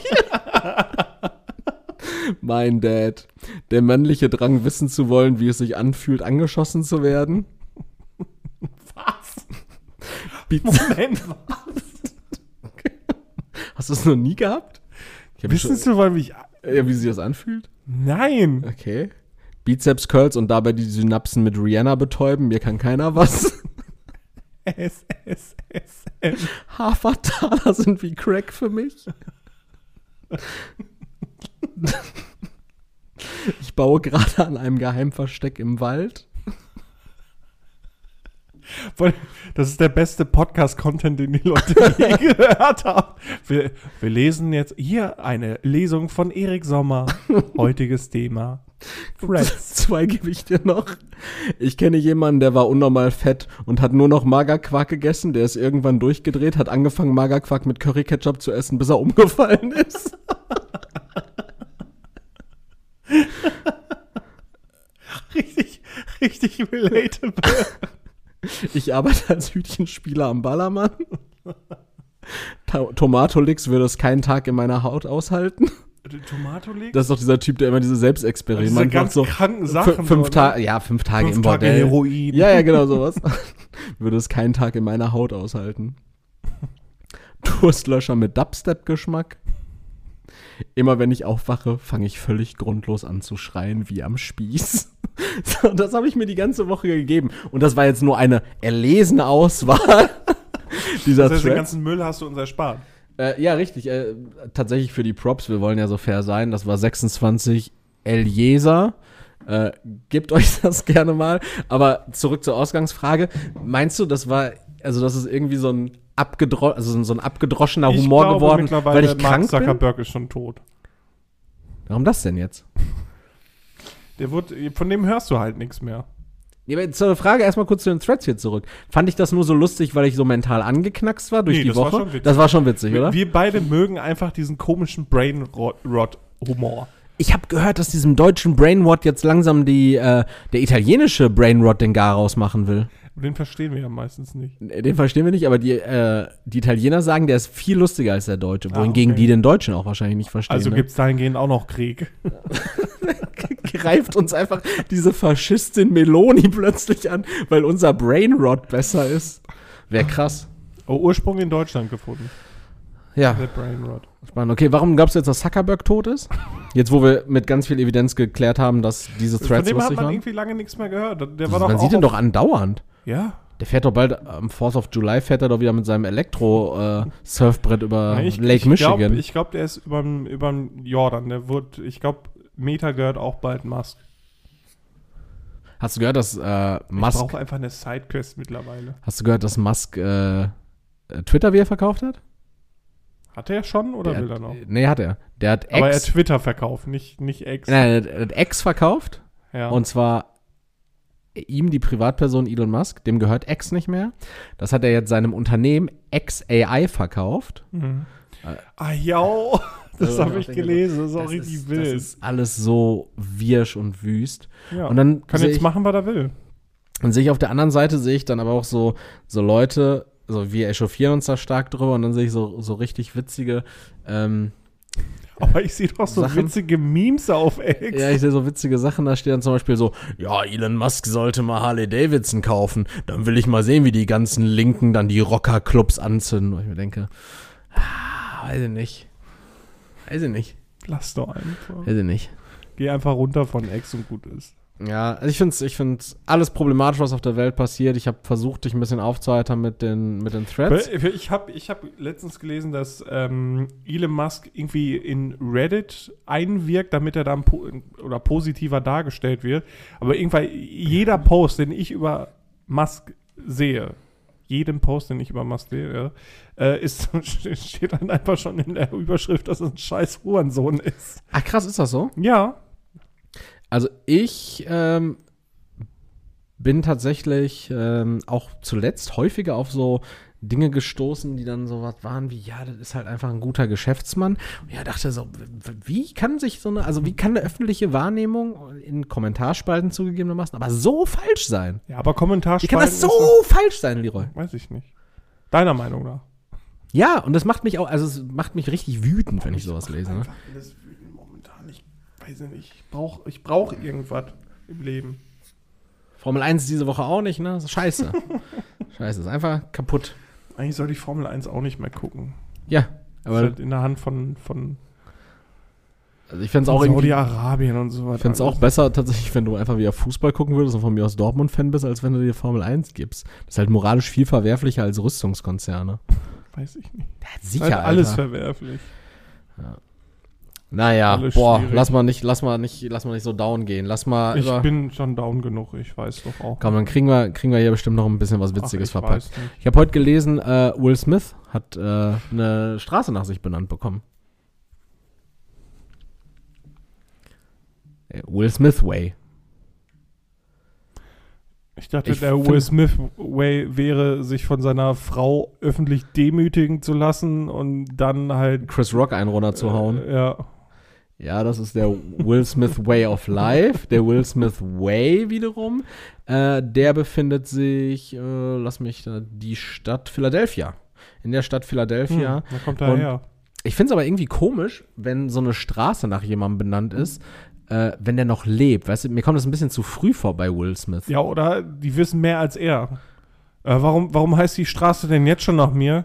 Speaker 2: Mein Dad. Der männliche Drang, wissen zu wollen, wie es sich anfühlt, angeschossen zu werden.
Speaker 1: Was?
Speaker 2: Moment, was? Hast du es noch nie gehabt?
Speaker 1: Wissen zu wollen,
Speaker 2: wie sich das anfühlt?
Speaker 1: Nein.
Speaker 2: Okay. Bizeps-Curls und dabei die Synapsen mit Rihanna betäuben. Mir kann keiner was.
Speaker 1: SSSM.
Speaker 2: Hafertaler sind wie Crack für mich. Ich baue gerade an einem Geheimversteck im Wald.
Speaker 1: Das ist der beste Podcast-Content, den die Leute je gehört haben. Wir lesen jetzt hier eine Lesung von Erik Sommer. Heutiges Thema.
Speaker 2: Freds. 2 gebe ich dir noch. Ich kenne jemanden, der war unnormal fett und hat nur noch Magerquark gegessen. Der ist irgendwann durchgedreht, hat angefangen, Magerquark mit Curry-Ketchup zu essen, bis er umgefallen ist.
Speaker 1: Richtig relatable.
Speaker 2: Ich arbeite als Hütchenspieler am Ballermann. Tomatolix würde es keinen Tag in meiner Haut aushalten.
Speaker 1: Tomatolix?
Speaker 2: Das ist doch dieser Typ, der immer diese Selbstexperimente macht.
Speaker 1: Ganz
Speaker 2: so
Speaker 1: kranken Sachen.
Speaker 2: 5 Tage im Bordell.
Speaker 1: Heroin.
Speaker 2: Ja, genau sowas. Würde es keinen Tag in meiner Haut aushalten. Durstlöscher mit Dubstep-Geschmack. Immer wenn ich aufwache, fange ich völlig grundlos an zu schreien wie am Spieß. So, das habe ich mir die ganze Woche gegeben. Und das war jetzt nur eine erlesene Auswahl dieser
Speaker 1: Das heißt, den
Speaker 2: Threads.
Speaker 1: ganzen Müll hast du uns erspart.
Speaker 2: Ja, richtig. Tatsächlich für die Props, wir wollen ja so fair sein. Das war 26 Eliezer. Gebt euch das gerne mal. Aber zurück zur Ausgangsfrage. Meinst du, das ist irgendwie so ein abgedroschener Humor geworden, weil ich krank
Speaker 1: Mark Zuckerberg ist schon tot.
Speaker 2: Warum das denn jetzt?
Speaker 1: Von dem hörst du halt nichts mehr.
Speaker 2: Ja, aber zur Frage erstmal kurz zu den Threads hier zurück. Fand ich das nur so lustig, weil ich so mental angeknackst war durch die Woche? Das war schon witzig, oder?
Speaker 1: Wir beide mögen einfach diesen komischen Brainrot-Humor.
Speaker 2: Ich habe gehört, dass diesem deutschen Brainrot jetzt langsam der italienische Brainrot den Garaus machen will.
Speaker 1: Den verstehen wir ja meistens nicht.
Speaker 2: Den verstehen wir nicht, aber die Italiener sagen, der ist viel lustiger als der Deutsche, wohingegen die den Deutschen auch wahrscheinlich nicht verstehen.
Speaker 1: Also gibt es dahingehend auch noch Krieg.
Speaker 2: Greift uns einfach diese Faschistin Meloni plötzlich an, weil unser Brainrot besser ist. Wäre krass.
Speaker 1: Oh, Ursprung in Deutschland gefunden.
Speaker 2: Ja.
Speaker 1: Der Brainrot.
Speaker 2: Spannend. Okay, warum glaubst du jetzt, dass Zuckerberg tot ist? Jetzt, wo wir mit ganz viel Evidenz geklärt haben, dass diese Threads lustig waren.
Speaker 1: Von dem hat man irgendwie lange nichts mehr gehört.
Speaker 2: Man sieht ihn doch andauernd.
Speaker 1: Ja.
Speaker 2: Der fährt doch bald, am 4th of July fährt er doch wieder mit seinem Elektro-Surfbrett über Lake Michigan.
Speaker 1: Ich glaube, der ist überm Jordan. Ich glaube, Meta gehört auch bald Musk.
Speaker 2: Hast du gehört, dass Musk...
Speaker 1: Ich brauche einfach eine Sidequest mittlerweile.
Speaker 2: Hast du gehört, dass Musk Twitter wieder verkauft hat?
Speaker 1: Hat er schon oder will er noch?
Speaker 2: Nee, hat er. Der hat X...
Speaker 1: Aber er hat Twitter verkauft, nicht X.
Speaker 2: Nein, er hat X verkauft.
Speaker 1: Ja.
Speaker 2: Und zwar ihm, die Privatperson Elon Musk, dem gehört X nicht mehr. Das hat er jetzt seinem Unternehmen XAI verkauft.
Speaker 1: Mhm. Ja, Das habe ich gelesen, das ist auch richtig wild. Das
Speaker 2: ist alles so wirsch und wüst.
Speaker 1: Ja,
Speaker 2: und dann
Speaker 1: kann jetzt machen, was er will.
Speaker 2: Und sehe ich auf der anderen Seite, sehe ich dann aber auch so Leute, so wir echauffieren uns da stark drüber und dann sehe ich so richtig witzige
Speaker 1: aber ich sehe doch so Sachen, witzige Memes auf X.
Speaker 2: Ja, ich sehe so witzige Sachen, da steht dann zum Beispiel so, ja, Elon Musk sollte mal Harley-Davidson kaufen, dann will ich mal sehen, wie die ganzen Linken dann die Rocker-Clubs anzünden. Und ich mir denke, weiß ich nicht.
Speaker 1: Lass doch einfach.
Speaker 2: Weiß ich nicht.
Speaker 1: Geh einfach runter von X und gut ist.
Speaker 2: Ja, also ich finde alles problematisch, was auf der Welt passiert. Ich habe versucht, dich ein bisschen aufzuheitern mit den Threads.
Speaker 1: Ich hab letztens gelesen, dass Elon Musk irgendwie in Reddit einwirkt, damit er dann oder positiver dargestellt wird. Aber irgendwann jeder Post, den ich über Musk sehe, steht dann einfach schon in der Überschrift, dass es ein scheiß Hurensohn ist.
Speaker 2: Ach krass, ist das so?
Speaker 1: Ja.
Speaker 2: Also ich bin tatsächlich auch zuletzt häufiger auf so Dinge gestoßen, die dann so was waren wie, ja, das ist halt einfach ein guter Geschäftsmann. Und ich dachte so, wie kann eine öffentliche Wahrnehmung in Kommentarspalten zugegebenermaßen aber so falsch sein?
Speaker 1: Ja, aber Kommentarspalten.
Speaker 2: Wie kann das so falsch sein, Leroy?
Speaker 1: Weiß ich nicht. Deiner Meinung nach?
Speaker 2: Ja, und das macht mich auch, also es macht mich richtig wütend, wenn ich sowas lese. Ne?
Speaker 1: Alles wütend momentan. Ich weiß nicht. Ich brauch irgendwas im Leben.
Speaker 2: Formel 1 diese Woche auch nicht, ne? Das ist scheiße. Scheiße, ist einfach kaputt.
Speaker 1: Eigentlich sollte ich Formel 1 auch nicht mehr gucken.
Speaker 2: Ja, aber
Speaker 1: ist halt in der Hand von
Speaker 2: also ich fände es auch irgendwie
Speaker 1: Saudi-Arabien und so weiter.
Speaker 2: Ich fände es auch besser tatsächlich, wenn du einfach wieder Fußball gucken würdest und von mir aus Dortmund-Fan bist, als wenn du dir Formel 1 gibst. Das ist halt moralisch viel verwerflicher als Rüstungskonzerne.
Speaker 1: Weiß ich nicht.
Speaker 2: Sicher,
Speaker 1: halt alles verwerflich.
Speaker 2: Ja. Naja,
Speaker 1: alles
Speaker 2: boah,
Speaker 1: schwierig.
Speaker 2: lass mal nicht so down gehen.
Speaker 1: Ich bin schon down genug, ich weiß doch auch.
Speaker 2: Komm, dann kriegen wir hier bestimmt noch ein bisschen was Witziges verpackt.
Speaker 1: Weiß nicht.
Speaker 2: Ich habe heute gelesen, Will Smith hat eine Straße nach sich benannt bekommen. Will Smith Way.
Speaker 1: Ich dachte, der Will Smith Way wäre, sich von seiner Frau öffentlich demütigen zu lassen und dann halt
Speaker 2: Chris Rock einen runterzuhauen.
Speaker 1: Ja.
Speaker 2: Ja, das ist der Will Smith Way of Life. Der Will Smith Way wiederum, der befindet sich, die Stadt Philadelphia. In der Stadt Philadelphia.
Speaker 1: Da kommt er her.
Speaker 2: Ich finde es aber irgendwie komisch, wenn so eine Straße nach jemandem benannt ist, wenn der noch lebt. Weißt du, mir kommt das ein bisschen zu früh vor bei Will Smith.
Speaker 1: Ja, oder die wissen mehr als er. Warum heißt die Straße denn jetzt schon nach mir?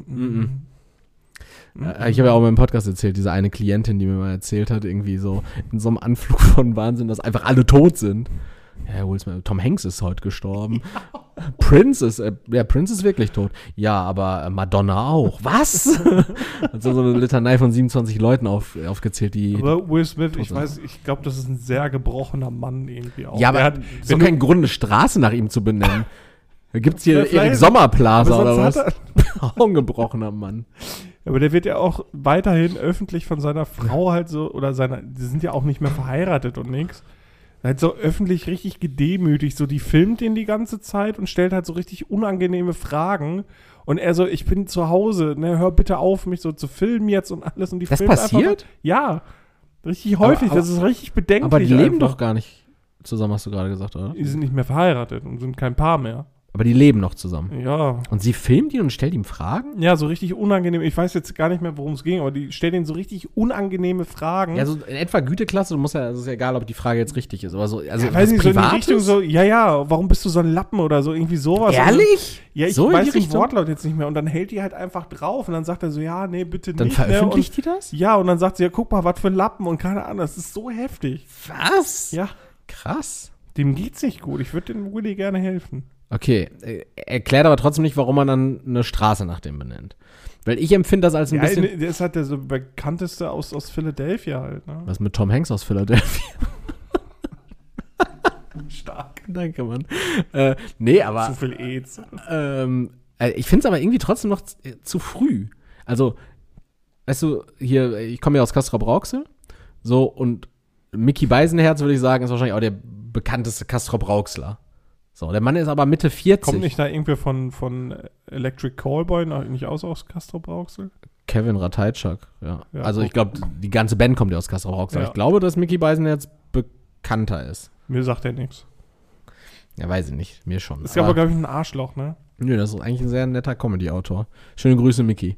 Speaker 2: Ich habe ja auch mal im Podcast erzählt, diese eine Klientin, die mir mal erzählt hat, irgendwie so in so einem Anflug von Wahnsinn, dass einfach alle tot sind. Ja, Will Smith, Tom Hanks ist heute gestorben. Prince ist wirklich tot. Ja, aber Madonna auch. Was? Hat so eine Litanei von 27 Leuten aufgezählt, die.
Speaker 1: Aber Will Smith, ich glaube, das ist ein sehr gebrochener Mann irgendwie auch.
Speaker 2: Ja, aber es ist doch kein Grund, eine Straße nach ihm zu benennen. Da gibt es hier Erik Sommer Plaza oder was? Auch ein gebrochener Mann.
Speaker 1: Aber der wird ja auch weiterhin öffentlich von seiner Frau halt so, die sind ja auch nicht mehr verheiratet und nix. Halt so öffentlich richtig gedemütigt, so die filmt ihn die ganze Zeit und stellt halt so richtig unangenehme Fragen. Und er so, ich bin zu Hause, ne, hör bitte auf, mich so zu filmen jetzt und alles. Und die
Speaker 2: das
Speaker 1: filmt
Speaker 2: passiert?
Speaker 1: Einfach, ja, richtig häufig, das ist richtig bedenklich.
Speaker 2: Aber die leben doch gar nicht zusammen, hast du gerade gesagt, oder?
Speaker 1: Die sind nicht mehr verheiratet und sind kein Paar mehr.
Speaker 2: Aber die leben noch zusammen.
Speaker 1: Ja.
Speaker 2: Und sie filmt ihn und stellt ihm Fragen?
Speaker 1: Ja, so richtig unangenehm. Ich weiß jetzt gar nicht mehr, worum es ging, aber die stellt ihm so richtig unangenehme Fragen.
Speaker 2: Ja, so in etwa Güteklasse, es ist ja egal, ob die Frage jetzt richtig ist, aber so, also
Speaker 1: ja, weiß nicht, so in die Richtung so, warum bist du so ein Lappen oder so, irgendwie sowas.
Speaker 2: Ehrlich?
Speaker 1: Ja, ich weiß den Wortlaut jetzt nicht mehr und dann hält die halt einfach drauf und dann sagt er so, ja, nee, bitte
Speaker 2: dann
Speaker 1: nicht.
Speaker 2: Dann veröffentlicht die das?
Speaker 1: Ja, und dann sagt sie, ja, guck mal, was für ein Lappen und keine Ahnung, das ist so heftig.
Speaker 2: Was?
Speaker 1: Ja.
Speaker 2: Krass.
Speaker 1: Dem geht's nicht gut, ich würde dem Willy gerne helfen.
Speaker 2: Okay, erklärt aber trotzdem nicht, warum man dann eine Straße nach dem benennt. Weil ich empfinde das als ein bisschen...
Speaker 1: Der ist halt der so bekannteste aus Philadelphia halt, ne?
Speaker 2: Was mit Tom Hanks aus Philadelphia?
Speaker 1: Stark.
Speaker 2: Danke, Mann. Nee, aber...
Speaker 1: Zu viel AIDS.
Speaker 2: Ich finde es aber irgendwie trotzdem noch zu früh. Also, weißt du, hier, ich komme ja aus Castrop-Rauxel, so, und Mickey Beisenherz, würde ich sagen, ist wahrscheinlich auch der bekannteste Castrop-Rauxler. So, der Mann ist aber Mitte 40.
Speaker 1: Kommt nicht da irgendwer von Electric Callboy nicht aus Castrop-Rauxel?
Speaker 2: Kevin Ratajczak, ja.
Speaker 1: Ja,
Speaker 2: Also ich glaube, die ganze Band kommt ja aus Kassel Rocks. Aber ich glaube, dass Mickey Beisenherz bekannter ist.
Speaker 1: Mir sagt er nichts.
Speaker 2: Ja, weiß ich nicht. Mir schon.
Speaker 1: Ist ja aber, glaube ich, ein Arschloch, ne?
Speaker 2: Nö, das ist eigentlich ein sehr netter Comedy-Autor. Schöne Grüße, Mickey.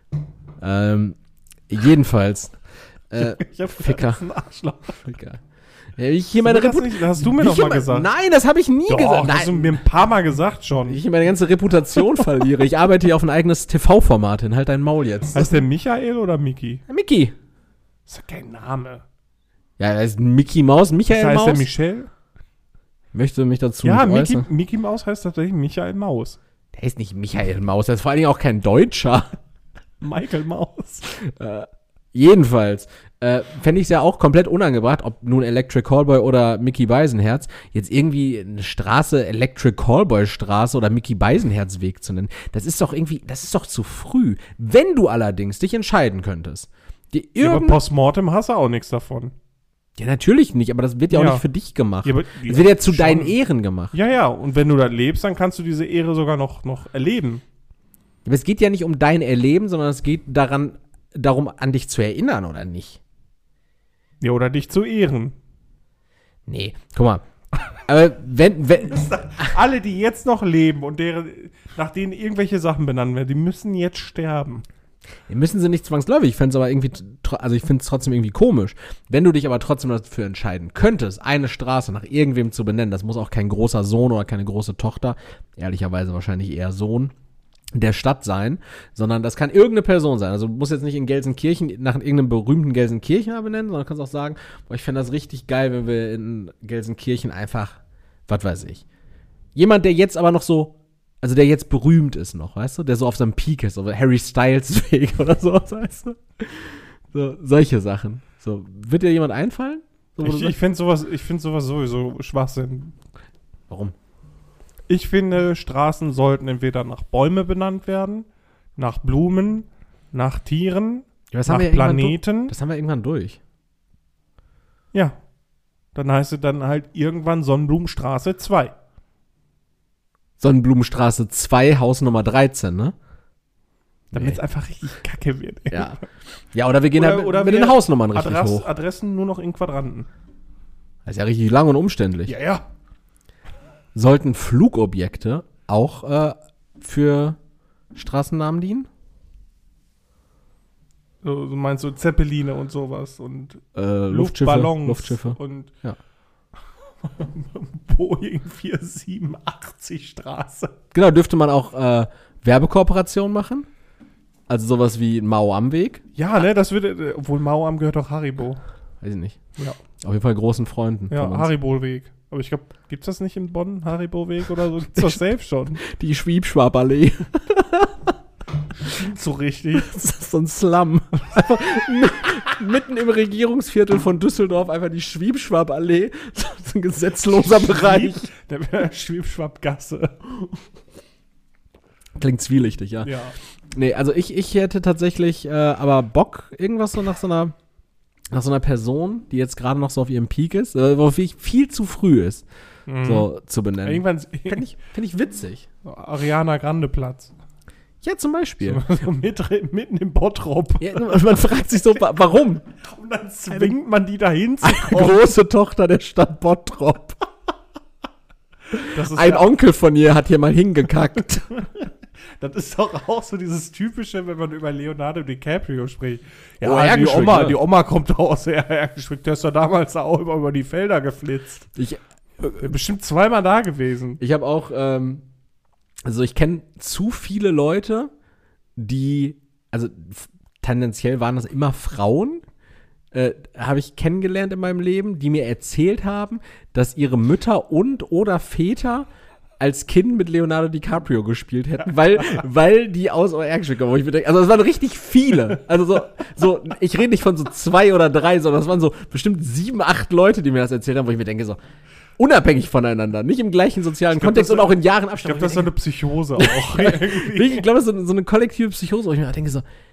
Speaker 2: Jedenfalls.
Speaker 1: Ich hab
Speaker 2: Ficker.
Speaker 1: Das ist ein Arschloch.
Speaker 2: Ficker. Ja, ich hier meine
Speaker 1: Das hast du mir doch mal gesagt.
Speaker 2: Nein, das habe ich nie gesagt.
Speaker 1: Doch,
Speaker 2: Nein.
Speaker 1: hast du mir ein paar Mal gesagt schon.
Speaker 2: Ich meine ganze Reputation verliere. Ich arbeite hier auf ein eigenes TV-Format hin. Halt dein Maul jetzt.
Speaker 1: Heißt der Michael oder Mickey?
Speaker 2: Mickey.
Speaker 1: Das ist ja kein Name.
Speaker 2: Ja, er ist Mickey Maus, Michael
Speaker 1: Das heißt
Speaker 2: Maus.
Speaker 1: der Michel?
Speaker 2: Möchte mich dazu
Speaker 1: Ja,
Speaker 2: nicht äußern.
Speaker 1: Mickey Maus heißt tatsächlich Michael Maus.
Speaker 2: Der ist nicht Michael Maus, der ist vor allen Dingen auch kein Deutscher.
Speaker 1: Michael Maus.
Speaker 2: Jedenfalls fände ich es ja auch komplett unangebracht, ob nun Electric Callboy oder Mickey Beisenherz, jetzt irgendwie eine Straße Electric Callboy Straße oder Mickey Beisenherz Weg zu nennen. Das ist doch zu früh. Wenn du allerdings dich entscheiden könntest,
Speaker 1: Ja, aber postmortem hast du auch nichts davon.
Speaker 2: Ja, natürlich nicht, aber das wird ja auch nicht für dich gemacht.
Speaker 1: Ja,
Speaker 2: das wird ja zu
Speaker 1: schon.
Speaker 2: deinen Ehren gemacht.
Speaker 1: Ja, und wenn du da lebst, dann kannst du diese Ehre sogar noch erleben.
Speaker 2: Aber es geht ja nicht um dein Erleben, sondern es geht darum, an dich zu erinnern, oder nicht?
Speaker 1: Ja, oder dich zu ehren.
Speaker 2: Nee, guck mal. Aber wenn
Speaker 1: Alle, die jetzt noch leben und nach denen irgendwelche Sachen benannt werden, die müssen jetzt sterben.
Speaker 2: müssen sie nicht zwangsläufig. Ich fände es aber irgendwie, ich finde es trotzdem irgendwie komisch. Wenn du dich aber trotzdem dafür entscheiden könntest, eine Straße nach irgendwem zu benennen, das muss auch kein großer Sohn oder keine große Tochter, ehrlicherweise wahrscheinlich eher Sohn der Stadt sein, sondern das kann irgendeine Person sein. Also du musst jetzt nicht in Gelsenkirchen nach irgendeinem berühmten Gelsenkirchener benennen, sondern du kannst auch sagen, boah, ich fände das richtig geil, wenn wir in Gelsenkirchen einfach, was weiß ich, jemand, der jetzt aber noch so, also der jetzt berühmt ist noch, weißt du, der so auf seinem Peak ist, so Harry Styles Weg oder so, weißt du? So, solche Sachen. So, wird dir jemand einfallen? So,
Speaker 1: Ich finde sowas sowieso Schwachsinn.
Speaker 2: Warum?
Speaker 1: Ich finde, Straßen sollten entweder nach Bäume benannt werden, nach Blumen, nach Tieren,
Speaker 2: Ja,
Speaker 1: nach Planeten.
Speaker 2: Das haben wir irgendwann durch.
Speaker 1: Ja. Dann heißt es dann halt irgendwann Sonnenblumenstraße 2.
Speaker 2: Sonnenblumenstraße 2, Haus Nummer 13, ne?
Speaker 1: Damit es einfach richtig kacke wird. Ey.
Speaker 2: Ja. Ja, oder wir gehen
Speaker 1: Oder
Speaker 2: mit den Hausnummern richtig hoch.
Speaker 1: Adressen nur noch in Quadranten.
Speaker 2: Das ist ja richtig lang und umständlich.
Speaker 1: Ja.
Speaker 2: Sollten Flugobjekte auch für Straßennamen dienen?
Speaker 1: So, du meinst so Zeppeline und sowas und
Speaker 2: Luftschiffe.
Speaker 1: und
Speaker 2: ja.
Speaker 1: Boeing 487 Straße.
Speaker 2: Genau, dürfte man auch Werbekooperationen machen? Also sowas wie Mao am Weg?
Speaker 1: Ja, ne, das würde, obwohl Mao am gehört doch Haribo.
Speaker 2: Weiß ich nicht.
Speaker 1: Ja.
Speaker 2: Auf jeden Fall großen Freunden.
Speaker 1: Ja,
Speaker 2: von uns.
Speaker 1: Haribo-Weg. Aber ich glaube, gibt's das nicht in Bonn, Haribo-Weg oder so? Gibt's das safe schon?
Speaker 2: Die Schwiebschwaballee.
Speaker 1: So richtig.
Speaker 2: Das ist so ein Slum. Einfach mitten im Regierungsviertel von Düsseldorf einfach die Schwiebschwaballee. So ein gesetzloser Bereich.
Speaker 1: Der Schwiebschwabgasse.
Speaker 2: Klingt zwielichtig, ja.
Speaker 1: Ja.
Speaker 2: Nee, also ich hätte tatsächlich aber Bock, irgendwas so nach so einer Person, die jetzt gerade noch so auf ihrem Peak ist, wo viel zu früh ist, so zu benennen.
Speaker 1: Irgendwann
Speaker 2: Finde ich witzig.
Speaker 1: Ariana Grande Platz.
Speaker 2: Ja, zum Beispiel.
Speaker 1: So mitten im Bottrop.
Speaker 2: Ja, man fragt sich so, warum?
Speaker 1: Und dann zwingt man die dahin zu kommen.
Speaker 2: Große Tochter der Stadt Bottrop.
Speaker 1: Das ist
Speaker 2: Ein
Speaker 1: ja,
Speaker 2: Onkel von ihr hat hier mal hingekackt.
Speaker 1: das ist doch auch so dieses Typische, wenn man über Leonardo DiCaprio spricht. Ja,
Speaker 2: Oh, Erkenschwick, ja.
Speaker 1: die Oma kommt doch aus der Erkenschwick. Der ist doch damals auch über die Felder geflitzt. Bestimmt zweimal da gewesen.
Speaker 2: Ich habe auch, also ich kenne zu viele Leute, die, also tendenziell waren das immer Frauen, habe ich kennengelernt in meinem Leben, die mir erzählt haben, dass ihre Mütter oder Väter als Kind mit Leonardo DiCaprio gespielt hätten, weil die aus Erkenschwick kommen. Wo ich mir denke, also es waren richtig viele. Also so, ich rede nicht von so 2 oder 3, sondern es waren so bestimmt 7, 8 Leute, die mir das erzählt haben, wo ich mir denke so, unabhängig voneinander, nicht im gleichen sozialen Kontext und auch in Jahren Abstand.
Speaker 1: Ich glaube, das ist so eine Psychose auch.
Speaker 2: Ich glaube, das ist so eine kollektive Psychose, wo ich mir denke so,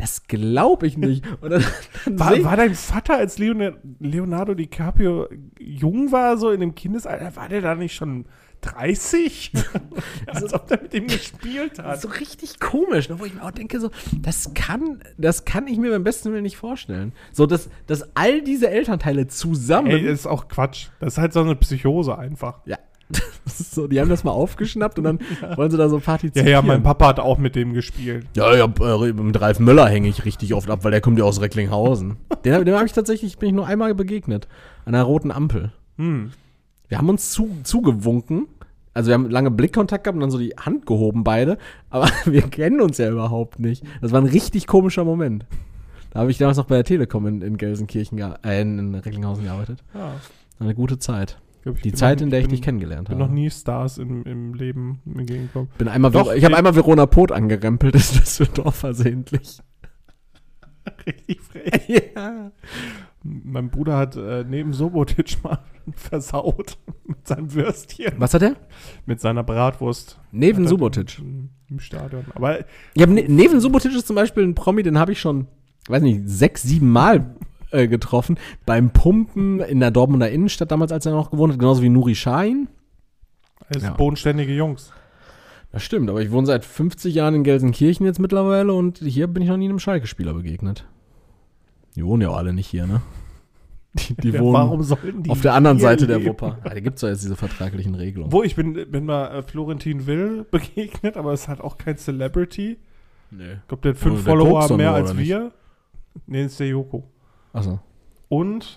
Speaker 2: das glaube ich nicht. Und dann
Speaker 1: war dein Vater, als Leonardo DiCaprio jung war, so in dem Kindesalter, war der da nicht schon 30? Als ob der mit ihm gespielt hat.
Speaker 2: So richtig komisch, ne? Wo ich mir auch denke, so, das kann ich mir beim besten Willen nicht vorstellen. So, dass all diese Elternteile zusammen.
Speaker 1: Ey, ist auch Quatsch. Das ist halt so eine Psychose einfach.
Speaker 2: Ja. Das ist so, die haben das mal aufgeschnappt und dann wollen sie da so partizipieren.
Speaker 1: Ja, mein Papa hat auch mit dem gespielt.
Speaker 2: Ja, mit Ralf Möller hänge ich richtig oft ab, weil der kommt ja aus Recklinghausen. Dem habe ich tatsächlich, bin ich nur einmal begegnet. An einer roten Ampel. Wir haben uns zugewunken. Also wir haben lange Blickkontakt gehabt und dann so die Hand gehoben beide. Aber wir kennen uns ja überhaupt nicht. Das war ein richtig komischer Moment. Da habe ich damals noch bei der Telekom in Gelsenkirchen, in Recklinghausen gearbeitet.
Speaker 1: Ja.
Speaker 2: Eine gute Zeit.
Speaker 1: Die
Speaker 2: Zeit, in der ich dich kennengelernt habe.
Speaker 1: Ich bin noch nie Stars im Leben entgegengekommen.
Speaker 2: Ich habe einmal Verona Poth angerempelt, das ist für Dorf versehentlich.
Speaker 1: Richtig frech. Ja. Mein Bruder hat neben Sobotic mal versaut mit seinem Würstchen.
Speaker 2: Was hat er?
Speaker 1: Mit seiner Bratwurst.
Speaker 2: Neben Subotic.
Speaker 1: Im Stadion. Aber
Speaker 2: Neven Subotic ist zum Beispiel ein Promi, den habe ich schon, weiß nicht, 6, 7 Mal getroffen. Beim Pumpen in der Dortmunder Innenstadt damals, als er noch gewohnt hat, genauso wie Nuri Sahin.
Speaker 1: Es sind bodenständige Jungs.
Speaker 2: Das stimmt, aber ich wohne seit 50 Jahren in Gelsenkirchen jetzt mittlerweile und hier bin ich noch nie einem Schalke-Spieler begegnet. Die wohnen ja auch alle nicht hier, ne? Die wohnen
Speaker 1: warum sollten die
Speaker 2: auf der anderen Seite
Speaker 1: leben?
Speaker 2: der Wupper. Da gibt es ja jetzt diese vertraglichen Regelungen.
Speaker 1: Ich bin mal Florentin Will begegnet, aber ist halt auch kein Celebrity.
Speaker 2: Nee.
Speaker 1: Ich glaube, der hat 5 Follower mehr als wir. Nee, ist der Joko.
Speaker 2: Achso.
Speaker 1: Und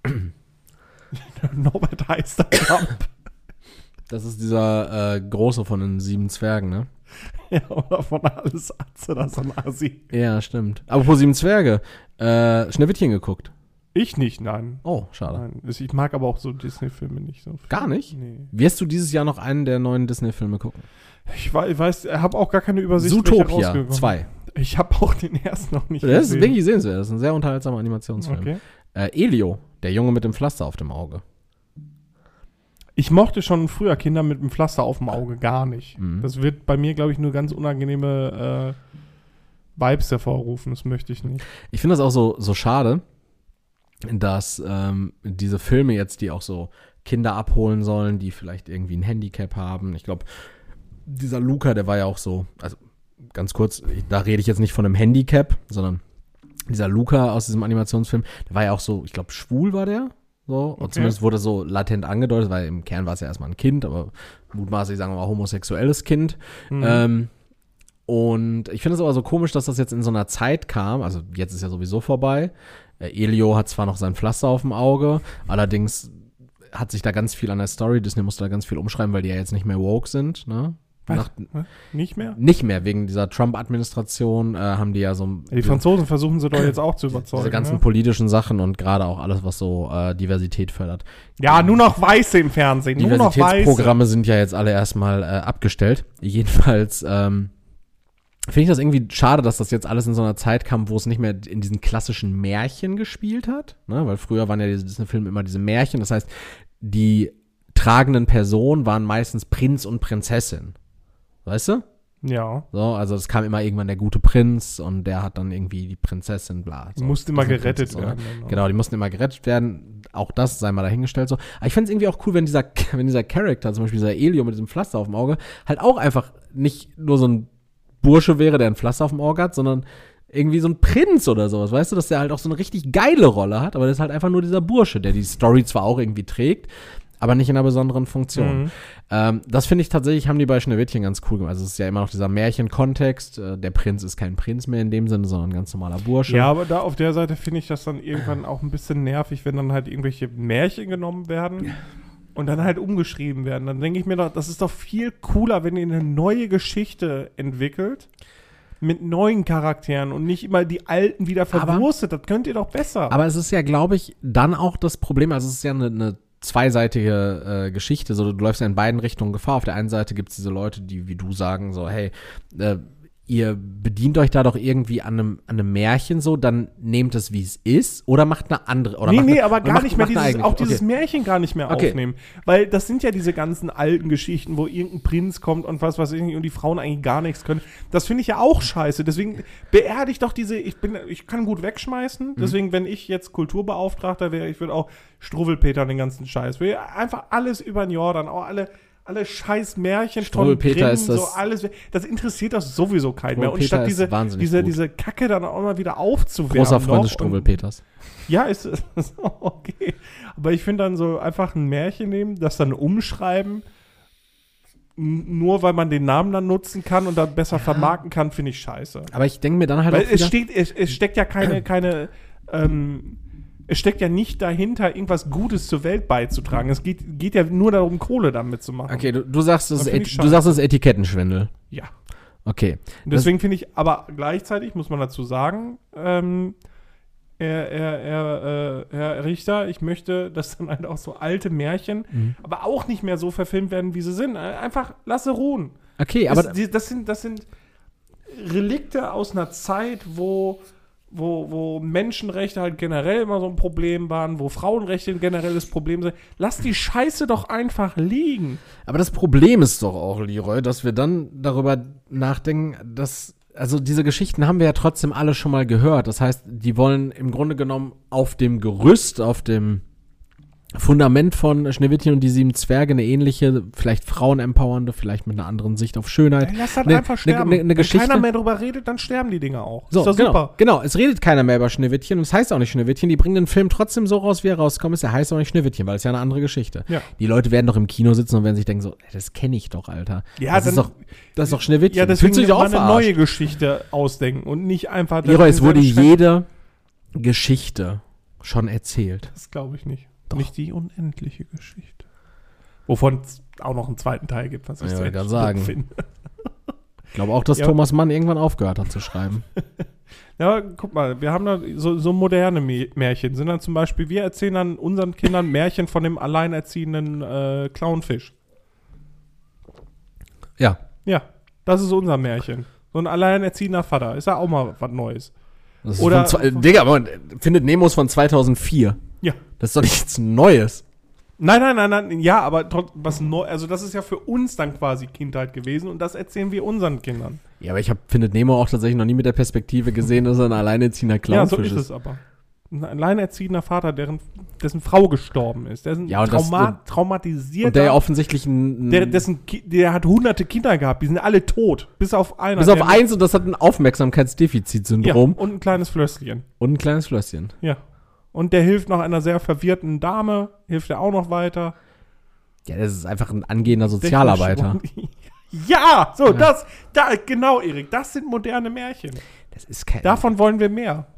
Speaker 1: Norbert Heisterkamp.
Speaker 2: Das ist dieser Große von den 7 Zwergen, ne?
Speaker 1: Ja, oder von Alles Atze, das ist ein Assi.
Speaker 2: Ja, stimmt. Aber vor 7 Zwerge, Schneewittchen geguckt.
Speaker 1: Ich nicht, nein.
Speaker 2: Oh, schade.
Speaker 1: Nein. Ich mag aber auch so Disney-Filme nicht so.
Speaker 2: Gar nicht?
Speaker 1: Nee.
Speaker 2: Wirst du dieses Jahr noch einen der neuen Disney-Filme gucken?
Speaker 1: Ich weiß, ich habe auch gar keine Übersicht.
Speaker 2: Zootopia 2.
Speaker 1: Ich habe auch den ersten noch nicht
Speaker 2: gesehen. Das ist wirklich sehenswert. Das ist ein sehr unterhaltsamer Animationsfilm.
Speaker 1: Okay.
Speaker 2: Elio, der Junge mit dem Pflaster auf dem Auge.
Speaker 1: Ich mochte schon früher Kinder mit dem Pflaster auf dem Auge gar nicht. Das wird bei mir, glaube ich, nur ganz unangenehme Vibes hervorrufen. Das möchte ich nicht.
Speaker 2: Ich finde das auch so schade, dass diese Filme jetzt, die auch so Kinder abholen sollen, die vielleicht irgendwie ein Handicap haben. Ich glaube, dieser Luca, der war ja auch so, also ganz kurz, da rede ich jetzt nicht von einem Handicap, sondern dieser Luca aus diesem Animationsfilm, der war ja auch so, ich glaube, schwul war der. So, und zumindest wurde so latent angedeutet, weil im Kern war es ja erstmal ein Kind, aber mutmaßlich sagen wir mal homosexuelles Kind. Und ich finde es aber so komisch, dass das jetzt in so einer Zeit kam, also jetzt ist ja sowieso vorbei. Elio hat zwar noch sein Pflaster auf dem Auge, allerdings hat sich da ganz viel an der Story, Disney musste da ganz viel umschreiben, weil die ja jetzt nicht mehr woke sind, ne?
Speaker 1: Nicht mehr?
Speaker 2: Nicht mehr, wegen dieser Trump-Administration haben die ja so...
Speaker 1: Die Franzosen versuchen sie doch jetzt auch zu überzeugen.
Speaker 2: Diese ganzen politischen Sachen und gerade auch alles, was so Diversität fördert.
Speaker 1: Ja, nur noch Weiße im Fernsehen, nur noch Weiße.
Speaker 2: Diversitätsprogramme sind ja jetzt alle erstmal abgestellt. Jedenfalls finde ich das irgendwie schade, dass das jetzt alles in so einer Zeit kam, wo es nicht mehr in diesen klassischen Märchen gespielt hat. Ne? Weil früher waren ja diese Disney-Filme immer diese Märchen. Das heißt, die tragenden Personen waren meistens Prinz und Prinzessin. Weißt du?
Speaker 1: Ja.
Speaker 2: So, also es kam immer irgendwann der gute Prinz und der hat dann irgendwie die Prinzessin, bla. So.
Speaker 1: Die musste immer gerettet werden.
Speaker 2: Genau, die mussten immer gerettet werden. Auch das sei mal dahingestellt so. Aber ich fände es irgendwie auch cool, wenn dieser Charakter, zum Beispiel dieser Elio mit diesem Pflaster auf dem Auge, halt auch einfach nicht nur so ein Bursche wäre, der ein Pflaster auf dem Auge hat, sondern irgendwie so ein Prinz oder sowas, weißt du, dass der halt auch so eine richtig geile Rolle hat, aber das ist halt einfach nur dieser Bursche, der die Story zwar auch irgendwie trägt, aber nicht in einer besonderen Funktion. Das finde ich tatsächlich, haben die bei Schneewittchen ganz cool gemacht. Also es ist ja immer noch dieser Märchenkontext. Der Prinz ist kein Prinz mehr in dem Sinne, sondern ein ganz normaler Bursche.
Speaker 1: Ja, aber da auf der Seite finde ich das dann irgendwann auch ein bisschen nervig, wenn dann halt irgendwelche Märchen genommen werden und dann halt umgeschrieben werden. Dann denke ich mir doch, das ist doch viel cooler, wenn ihr eine neue Geschichte entwickelt mit neuen Charakteren und nicht immer die alten wieder verwurstet. Das könnt ihr doch besser.
Speaker 2: Aber es ist ja, glaube ich, dann auch das Problem, also es ist ja eine zweiseitige Geschichte, so du läufst ja in beiden Richtungen Gefahr. Auf der einen Seite gibt es diese Leute, die wie du sagen, so hey, ihr bedient euch da doch irgendwie an einem Märchen so, dann nehmt es, wie es ist, oder macht eine andere, oder
Speaker 1: aber gar nicht mehr dieses Märchen gar nicht mehr aufnehmen. Weil das sind ja diese ganzen alten Geschichten, wo irgendein Prinz kommt und was weiß ich nicht, und die Frauen eigentlich gar nichts können. Das finde ich ja auch scheiße. Deswegen beerdigt doch ich kann gut wegschmeißen, deswegen, wenn ich jetzt Kulturbeauftragter wäre, ich würde auch Struwwelpeter den ganzen Scheiß. Will einfach alles über den Jordan, auch alle scheiß Märchen von
Speaker 2: Grimm, ist das,
Speaker 1: so alles, das interessiert doch sowieso keinen mehr. Und statt diese Kacke dann auch immer wieder aufzuwärmen.
Speaker 2: Großer Freund des Struwwelpeters.
Speaker 1: Ja, ist okay. Aber ich finde dann so einfach ein Märchen nehmen, das dann umschreiben, nur weil man den Namen dann nutzen kann und dann besser vermarkten kann, finde ich scheiße.
Speaker 2: Aber ich denke mir dann halt
Speaker 1: weil auch es steckt ja es steckt ja nicht dahinter, irgendwas Gutes zur Welt beizutragen. Es geht ja nur darum, Kohle damit zu machen.
Speaker 2: Okay, du sagst, das ist Etikettenschwindel.
Speaker 1: Ja.
Speaker 2: Okay.
Speaker 1: Und deswegen finde ich, aber gleichzeitig muss man dazu sagen, Herr Richter, ich möchte, dass dann halt auch so alte Märchen, aber auch nicht mehr so verfilmt werden, wie sie sind. Einfach lasse ruhen.
Speaker 2: Okay, aber
Speaker 1: das sind Relikte aus einer Zeit, wo Menschenrechte halt generell immer so ein Problem waren, wo Frauenrechte ein generelles Problem sind. Lass die Scheiße doch einfach liegen.
Speaker 2: Aber das Problem ist doch auch, Leroy, dass wir dann darüber nachdenken, also diese Geschichten haben wir ja trotzdem alle schon mal gehört. Das heißt, die wollen im Grunde genommen auf dem Gerüst, auf dem Fundament von Schneewittchen und die 7 Zwerge eine ähnliche, vielleicht frauenempowernde, vielleicht mit einer anderen Sicht auf Schönheit.
Speaker 1: Lass halt einfach sterben.
Speaker 2: Wenn
Speaker 1: keiner mehr drüber redet, dann sterben die Dinger auch.
Speaker 2: So, ist doch super. Genau, es redet keiner mehr über Schneewittchen und es heißt auch nicht Schneewittchen. Die bringen den Film trotzdem so raus, wie er rauskommt. Er heißt auch nicht Schneewittchen, weil es ja eine andere Geschichte.
Speaker 1: Ja.
Speaker 2: Die Leute werden doch im Kino sitzen und werden sich denken so, das kenne ich doch, Alter.
Speaker 1: Ja,
Speaker 2: das ist doch Schneewittchen.
Speaker 1: Ja, deswegen sich auch eine neue Geschichte ausdenken und nicht einfach...
Speaker 2: Leroy, es wurde jede Geschichte schon erzählt.
Speaker 1: Das glaube ich nicht.
Speaker 2: Doch.
Speaker 1: Nicht die unendliche Geschichte. Wovon es auch noch einen zweiten Teil gibt, was ich
Speaker 2: sehr
Speaker 1: schlimm
Speaker 2: sagen.
Speaker 1: finde.
Speaker 2: Ich glaube auch, dass Thomas Mann irgendwann aufgehört hat zu schreiben.
Speaker 1: Ja, guck mal, wir haben da so moderne Märchen. Sind dann zum Beispiel, wir erzählen dann unseren Kindern Märchen von dem alleinerziehenden Clownfisch.
Speaker 2: Ja.
Speaker 1: Ja, das ist unser Märchen. So ein alleinerziehender Vater. Ist ja auch mal was Neues.
Speaker 2: Das ist Digga, aber Findet Nemo ist von 2004.
Speaker 1: Ja.
Speaker 2: Das ist doch nichts Neues.
Speaker 1: Nein. Ja, aber was Neues. Also, das ist ja für uns dann quasi Kindheit gewesen und das erzählen wir unseren Kindern.
Speaker 2: Ja, aber ich habe Findet Nemo auch tatsächlich noch nie mit der Perspektive gesehen, dass er ein alleinerziehender Clownfisch ist.
Speaker 1: Ja, so ist es aber. Ein alleinerziehender Vater, dessen Frau gestorben ist. Der ist traumatisiert.
Speaker 2: Und der ja offensichtlich
Speaker 1: der hat hunderte Kinder gehabt, die sind alle tot. Bis auf einer.
Speaker 2: Bis auf eins und das hat ein Aufmerksamkeitsdefizitsyndrom.
Speaker 1: Ja, und ein kleines Flösschen.
Speaker 2: Ja.
Speaker 1: Und der hilft noch einer sehr verwirrten Dame, hilft er auch noch weiter.
Speaker 2: Ja, das ist einfach ein angehender Sozialarbeiter.
Speaker 1: Ja, genau, Erik, das sind moderne Märchen.
Speaker 2: Das ist
Speaker 1: Davon wollen wir mehr.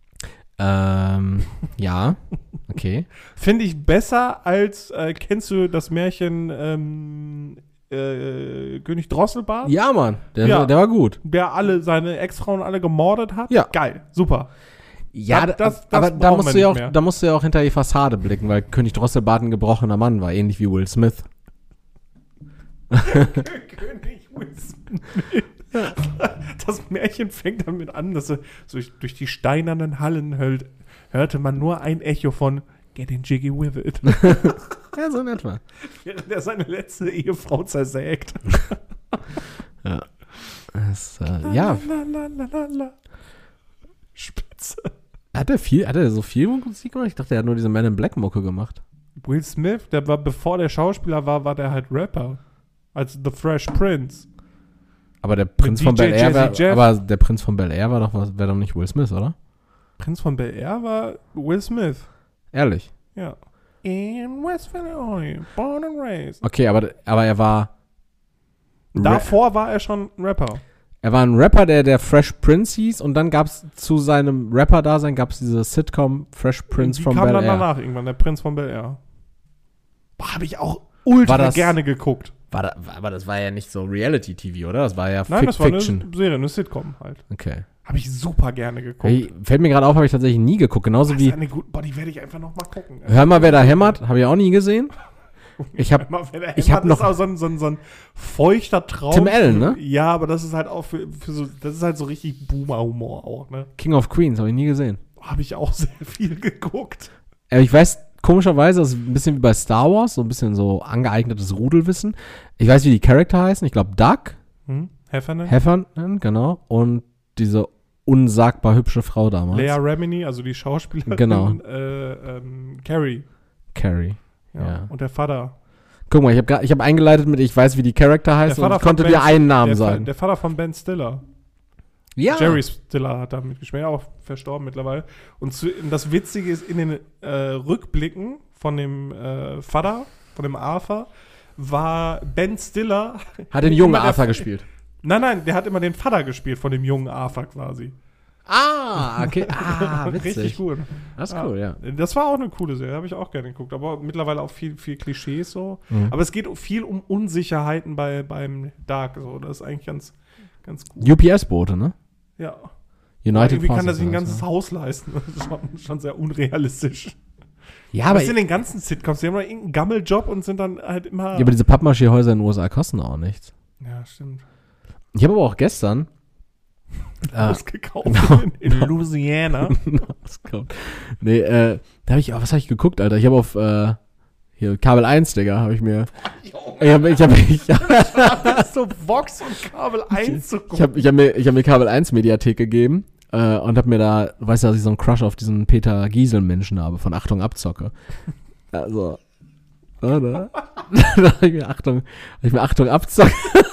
Speaker 2: Ja, okay.
Speaker 1: Finde ich besser als, kennst du das Märchen König Drosselbart?
Speaker 2: Ja, Mann, der war gut.
Speaker 1: Der seine Ex-Frauen alle gemordet hat?
Speaker 2: Ja.
Speaker 1: Geil, super.
Speaker 2: Ja, aber da musst du ja auch hinter die Fassade blicken, weil König Drosselbart ein gebrochener Mann war, ähnlich wie Will Smith.
Speaker 1: König Will Smith. Das Märchen fängt damit an, dass durch die steinernen Hallen hörte man nur ein Echo von Getting Jiggy with it.
Speaker 2: Ja, so in etwa.
Speaker 1: Während er seine letzte Ehefrau zersägt.
Speaker 2: Ja.
Speaker 1: Ja. Spitze.
Speaker 2: Hat er so viel Musik gemacht? Ich dachte, er hat nur diese Man in Black Mucke gemacht.
Speaker 1: Will Smith, der war, bevor der Schauspieler war der halt Rapper. Als The Fresh Prince.
Speaker 2: Aber der Prinz von Bel Air wäre doch nicht Will Smith, oder?
Speaker 1: Prinz von Bel Air war Will Smith.
Speaker 2: Ehrlich?
Speaker 1: Ja. In West Virginia, born and raised.
Speaker 2: Okay, aber er war...
Speaker 1: Davor war er schon Rapper.
Speaker 2: Er war ein Rapper, der Fresh Prince hieß und dann gab es zu seinem Rapper-Dasein diese Sitcom Fresh Prince from Bel Air. Die kam dann
Speaker 1: danach irgendwann, der Prinz von Bel Air. Boah, habe ich auch ultra gerne geguckt.
Speaker 2: Aber das war ja nicht so Reality-TV, oder? Das war ja
Speaker 1: Fiction.
Speaker 2: Das war eine
Speaker 1: Serie, eine Sitcom halt.
Speaker 2: Okay.
Speaker 1: Habe ich super gerne geguckt.
Speaker 2: Hey, fällt mir gerade auf, habe ich tatsächlich nie geguckt. Genauso wie...
Speaker 1: Boah, die werde ich einfach noch mal gucken.
Speaker 2: Hör mal, wer da hämmert. Habe ich auch nie gesehen. Ich habe noch
Speaker 1: das ist auch so ein feuchter Traum.
Speaker 2: Tim Allen, ne?
Speaker 1: Ja, aber das ist halt auch für so, das ist halt so richtig Boomer-Humor auch, ne?
Speaker 2: King of Queens, habe ich nie gesehen.
Speaker 1: Habe ich auch sehr viel geguckt.
Speaker 2: Ich weiß komischerweise, das ist ein bisschen wie bei Star Wars, so ein bisschen so angeeignetes Rudelwissen. Ich weiß, wie die Charakter heißen. Ich glaube Doug. Heffernan, genau. Und diese unsagbar hübsche Frau damals.
Speaker 1: Leah Remini, also die Schauspielerin.
Speaker 2: Genau.
Speaker 1: Carrie.
Speaker 2: Ja.
Speaker 1: Und der Vater.
Speaker 2: Guck mal, ich hab eingeleitet mit, ich weiß, wie die Charakter heißen und ich konnte dir einen Namen sagen.
Speaker 1: Der Vater von Ben Stiller.
Speaker 2: Ja.
Speaker 1: Jerry Stiller hat da mitgespielt, auch verstorben mittlerweile. Und das Witzige ist, in den Rückblicken von dem Vater, von dem Arthur, war Ben Stiller.
Speaker 2: Hat den jungen Arthur gespielt.
Speaker 1: Nein, der hat immer den Vater gespielt von dem jungen Arthur quasi.
Speaker 2: Ah, okay. Witzig.
Speaker 1: Richtig gut.
Speaker 2: Das ist cool, ja.
Speaker 1: Das war auch eine coole Serie, habe ich auch gerne geguckt. Aber mittlerweile auch viel Klischees so.
Speaker 2: Mhm.
Speaker 1: Aber es geht viel um Unsicherheiten beim Dark. So. Das ist eigentlich ganz gut.
Speaker 2: UPS-Boote, ne?
Speaker 1: Ja.
Speaker 2: United
Speaker 1: Irgendwie kann er
Speaker 2: Forces
Speaker 1: sich ein
Speaker 2: oder
Speaker 1: ganzes
Speaker 2: so.
Speaker 1: Haus leisten. Das ist schon sehr unrealistisch.
Speaker 2: Ja, aber
Speaker 1: Was in den ganzen Sitcoms? Die haben doch irgendeinen Gammeljob und sind dann halt immer.
Speaker 2: Ja, aber diese Pappmaché-Häuser in den USA kosten auch nichts.
Speaker 1: Ja, stimmt.
Speaker 2: Ich habe aber auch gestern
Speaker 1: ausgekauft in Louisiana.
Speaker 2: Nee, da habe ich, was habe ich geguckt, Alter? Ich habe auf hier Kabel 1, Digga, habe ich mir. Ich hab
Speaker 1: so Vox und Kabel 1 zu gucken.
Speaker 2: Ich hab mir Kabel 1 Mediathek gegeben und habe mir da, du weißt ja, dass ich so einen Crush auf diesen Peter Giesel-Menschen habe, von Achtung Abzocke. Also, oder? Da habe ich mir Achtung Abzocke.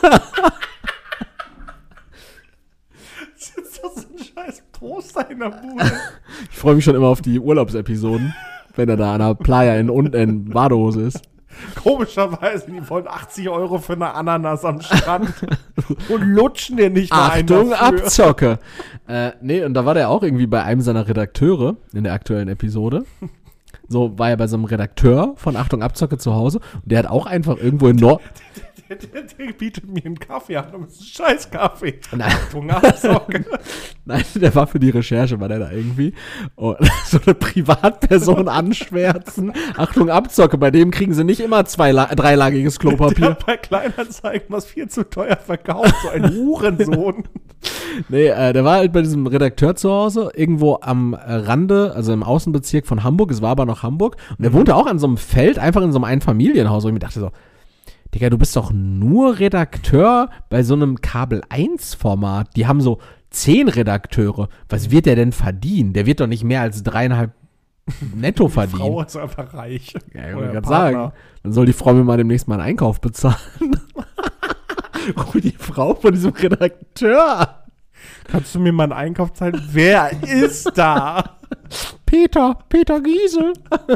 Speaker 1: So ein scheiß Poster in der Bude.
Speaker 2: Ich freue mich schon immer auf die Urlaubsepisoden, wenn er da an der Playa in Badehose ist.
Speaker 1: Komischerweise, die wollen 80 € für eine Ananas am Strand und lutschen dir nicht mal einen
Speaker 2: Achtung,
Speaker 1: dafür.
Speaker 2: Abzocke. Nee, und da war der auch irgendwie bei einem seiner Redakteure in der aktuellen Episode. So war er bei so einem Redakteur von Achtung, Abzocke zu Hause. Und der hat auch einfach irgendwo in Nord...
Speaker 1: Der bietet mir einen Kaffee an, aber es ist ein scheiß Kaffee.
Speaker 2: Nein.
Speaker 1: Achtung, Abzocke.
Speaker 2: Nein, der war für die Recherche, war der da irgendwie. Und so eine Privatperson anschwärzen. Achtung, Abzocke, bei dem kriegen sie nicht immer dreilagiges
Speaker 1: Der
Speaker 2: Klopapier.
Speaker 1: hat bei Kleinanzeigen was viel zu teuer verkauft, so ein Hurensohn.
Speaker 2: Nee, der war halt bei diesem Redakteur zu Hause, irgendwo am Rande, also im Außenbezirk von Hamburg, es war aber noch Hamburg. Und der wohnte auch an so einem Feld, einfach in so einem Einfamilienhaus. Und ich mir dachte so, Digga, du bist doch nur Redakteur bei so einem Kabel-1-Format. Die haben so 10 Redakteure. Was wird der denn verdienen? Der wird doch nicht mehr als 3,5 netto verdienen.
Speaker 1: Die Frau ist einfach reich.
Speaker 2: Ja, ich wollte gerade sagen, dann soll die Frau mir mal demnächst mal einen Einkauf bezahlen. Ruf die Frau von diesem Redakteur.
Speaker 1: Kannst du mir mal einen Einkauf zahlen? Wer ist da?
Speaker 2: Peter Giesel.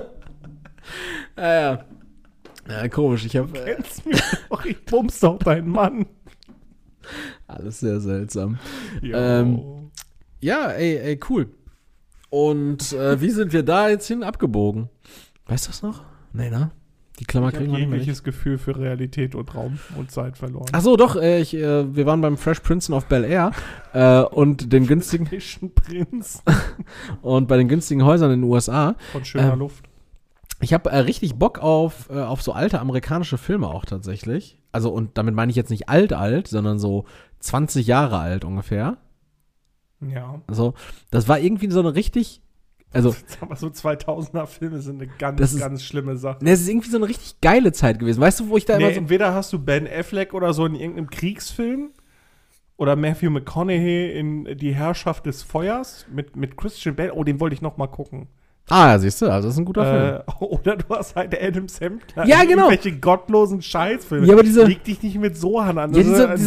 Speaker 2: Ja, komisch, ich
Speaker 1: Kennst mich doch, ich bumst doch deinen Mann.
Speaker 2: Alles sehr seltsam.
Speaker 1: Jo.
Speaker 2: Ja, ey, cool. Und wie sind wir da jetzt hin abgebogen? Weißt du das noch? Nee, ne? Die Klammer
Speaker 1: Ich habe
Speaker 2: kriegen wir nicht mehr.
Speaker 1: jegliches Gefühl für Realität und Raum und Zeit verloren.
Speaker 2: Ach so, doch, wir waren beim Fresh Prince of Bel-Air und den günstigen
Speaker 1: Prinz
Speaker 2: und bei den günstigen Häusern in den USA.
Speaker 1: von schöner Luft.
Speaker 2: Ich habe richtig Bock auf so alte amerikanische Filme auch tatsächlich. Also, und damit meine ich jetzt nicht alt, sondern so 20 Jahre alt ungefähr.
Speaker 1: Ja.
Speaker 2: Also, das war irgendwie so eine richtig, also
Speaker 1: Aber so 2000er Filme sind eine ganz schlimme Sache.
Speaker 2: es ist irgendwie so eine richtig geile Zeit gewesen. Weißt du, wo ich da immer so...
Speaker 1: Entweder hast du Ben Affleck oder so in irgendeinem Kriegsfilm oder Matthew McConaughey in Die Herrschaft des Feuers mit Christian Bale. Oh, den wollte ich noch mal gucken.
Speaker 2: Ah, siehst du, also das ist ein guter Film.
Speaker 1: Oder du hast halt Adam Sandler.
Speaker 2: Ja, genau.
Speaker 1: Irgendwelche gottlosen Scheißfilme.
Speaker 2: Ja, aber diese...
Speaker 1: Leg dich nicht mit Sohan an.
Speaker 2: Ja,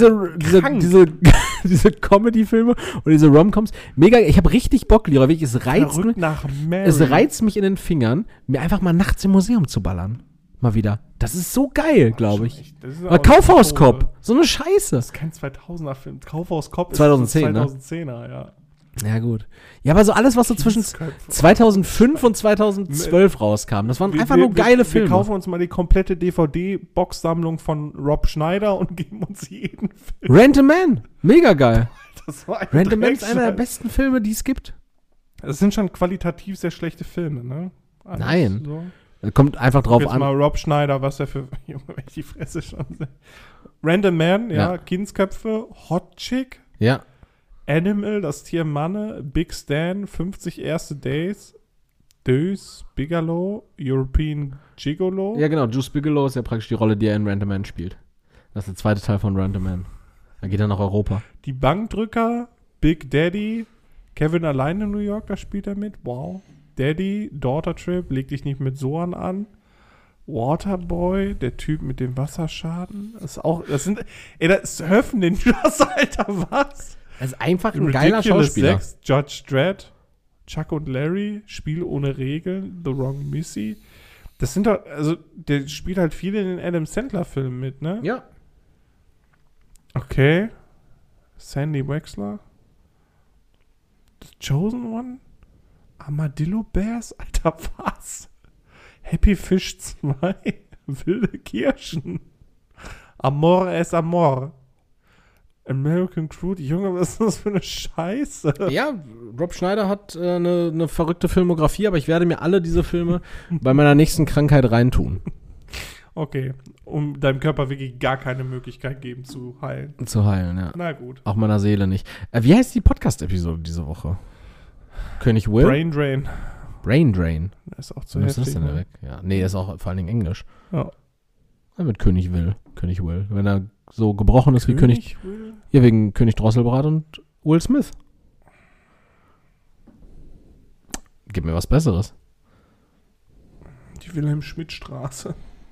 Speaker 2: diese Comedy-Filme und diese Rom-Coms. Mega, ich habe richtig Bock, Lira. Wirklich, es reizt mich in den Fingern, mir einfach mal nachts im Museum zu ballern. Mal wieder. Das ist so geil, glaube ich. Aber Kaufhauskopf, so eine Scheiße.
Speaker 1: Das ist kein 2000er-Film. Kaufhauskopf ist
Speaker 2: 2010, ne?
Speaker 1: 2010er, ja.
Speaker 2: Ja, gut. Ja, aber so alles, was so zwischen 2005 und 2012 rauskam, das waren einfach nur geile Filme.
Speaker 1: Wir kaufen uns mal die komplette DVD-Box-Sammlung von Rob Schneider und geben uns jeden Film.
Speaker 2: Rent a Man, mega geil.
Speaker 1: Das war ein
Speaker 2: Rent a Man ist
Speaker 1: Dreckscheiß.
Speaker 2: einer der besten Filme, die es gibt.
Speaker 1: Das sind schon qualitativ sehr schlechte Filme, ne? Alles
Speaker 2: Nein.
Speaker 1: So.
Speaker 2: Kommt einfach drauf
Speaker 1: jetzt
Speaker 2: an.
Speaker 1: Mal Rob Schneider, was er für... Junge, wenn ich die Fresse schon sehe. Random Man, ja. Kindsköpfe, Hot Chick,
Speaker 2: Ja.
Speaker 1: Animal, das Tier Manne, Big Stan, 50 erste Days, Deuce, Bigelow, European Gigolo.
Speaker 2: Ja, genau. Juice Bigelow ist ja praktisch die Rolle, die er in Random Man spielt. Das ist der zweite Teil von Random Man. Da geht er nach Europa.
Speaker 1: Die Bankdrücker, Big Daddy, Kevin allein in New York, da spielt er mit. Wow. Daddy, Daughter Trip, leg dich nicht mit Sohan an. Waterboy, der Typ mit dem Wasserschaden. Das ist Höffen den Joss, Alter, was?
Speaker 2: Das ist einfach ein geiler
Speaker 1: Ridiculous
Speaker 2: Schauspieler.
Speaker 1: 6, Judge Dredd, Chuck und Larry, Spiel ohne Regeln, The Wrong Missy. Das sind doch, also, der spielt halt viel in den Adam Sandler-Filmen mit, ne?
Speaker 2: Ja.
Speaker 1: Okay. Sandy Wexler. The Chosen One? Armadillo Bears? Alter, was? Happy Fish 2? Wilde Kirschen? Amor es Amor. American Crude? Junge, was ist das für eine Scheiße?
Speaker 2: Ja, Rob Schneider hat eine verrückte Filmografie, aber ich werde mir alle diese Filme bei meiner nächsten Krankheit reintun.
Speaker 1: Okay, um deinem Körper wirklich gar keine Möglichkeit geben zu heilen.
Speaker 2: Zu heilen, ja.
Speaker 1: Na gut.
Speaker 2: Auch meiner Seele nicht. Wie heißt die Podcast-Episode diese Woche? König Will?
Speaker 1: Brain Drain.
Speaker 2: Brain Drain.
Speaker 1: Das ist auch zu
Speaker 2: Was ist das
Speaker 1: heftig.
Speaker 2: denn da
Speaker 1: Ne?
Speaker 2: weg? Ja. Nee, das ist auch vor allen Dingen Englisch.
Speaker 1: Ja.
Speaker 2: Ja, mit König Will. König Will. Wenn er so gebrochen ist wie König.
Speaker 1: Will?
Speaker 2: Ja, wegen König Drosselbart und Will Smith. Gib mir was Besseres.
Speaker 1: Die Wilhelm-Schmidt-Straße.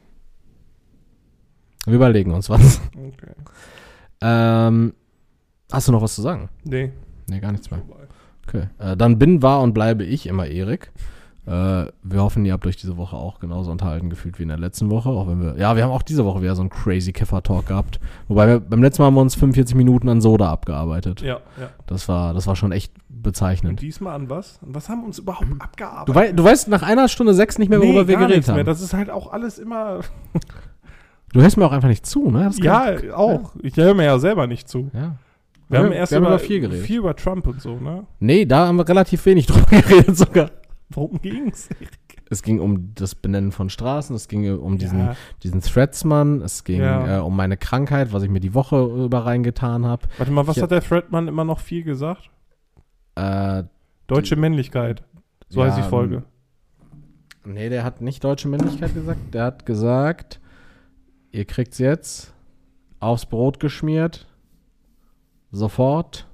Speaker 2: Wir überlegen uns was.
Speaker 1: Okay.
Speaker 2: Hast du noch was zu sagen?
Speaker 1: Nee.
Speaker 2: Nee, gar nichts mehr.
Speaker 1: Vorbei.
Speaker 2: Okay. Dann bin, war und bleibe ich immer Erik. Wir hoffen, ihr habt euch diese Woche auch genauso unterhalten gefühlt wie in der letzten Woche. Auch wenn wir haben auch diese Woche wieder so einen crazy Kiffer-Talk gehabt. Wobei beim letzten Mal haben wir uns 45 Minuten an Soda abgearbeitet.
Speaker 1: Ja.
Speaker 2: Das war schon echt bezeichnend.
Speaker 1: Und diesmal an was? An was haben wir uns überhaupt abgearbeitet?
Speaker 2: Du weißt nach 1 Stunde 6 nicht mehr, worüber wir
Speaker 1: gar
Speaker 2: geredet
Speaker 1: nichts
Speaker 2: haben.
Speaker 1: mehr. Das ist halt auch alles immer...
Speaker 2: Du hörst mir auch einfach nicht zu, ne? Das kann-
Speaker 1: auch. Ich höre mir ja selber nicht zu.
Speaker 2: Ja.
Speaker 1: Wir haben erst
Speaker 2: über viel geredet.
Speaker 1: Viel über Trump und so, ne?
Speaker 2: Nee, da haben wir relativ wenig drüber geredet sogar.
Speaker 1: Worum ging's?
Speaker 2: Es ging um das Benennen von Straßen, es ging um diesen Threadsman, es ging um meine Krankheit, was ich mir die Woche über reingetan habe.
Speaker 1: Warte mal, was hat der Threadman immer noch viel gesagt? Deutsche Männlichkeit. So heißt die Folge.
Speaker 2: Nee, der hat nicht deutsche Männlichkeit gesagt. Der hat gesagt, ihr kriegt's jetzt aufs Brot geschmiert, sofort,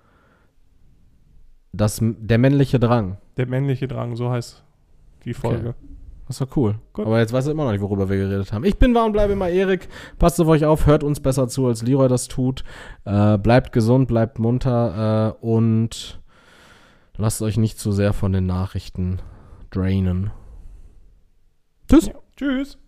Speaker 2: der männliche Drang.
Speaker 1: Der männliche Drang, so heißt die Folge.
Speaker 2: Okay. Das war cool.
Speaker 1: Gut.
Speaker 2: Aber jetzt weiß er immer noch nicht, worüber wir geredet haben. Ich bin war und bleibe immer Erik. Passt auf euch auf, hört uns besser zu, als Leroy das tut. Bleibt gesund, bleibt munter und lasst euch nicht zu sehr von den Nachrichten drainen. Tschüss.
Speaker 1: Ja. Tschüss.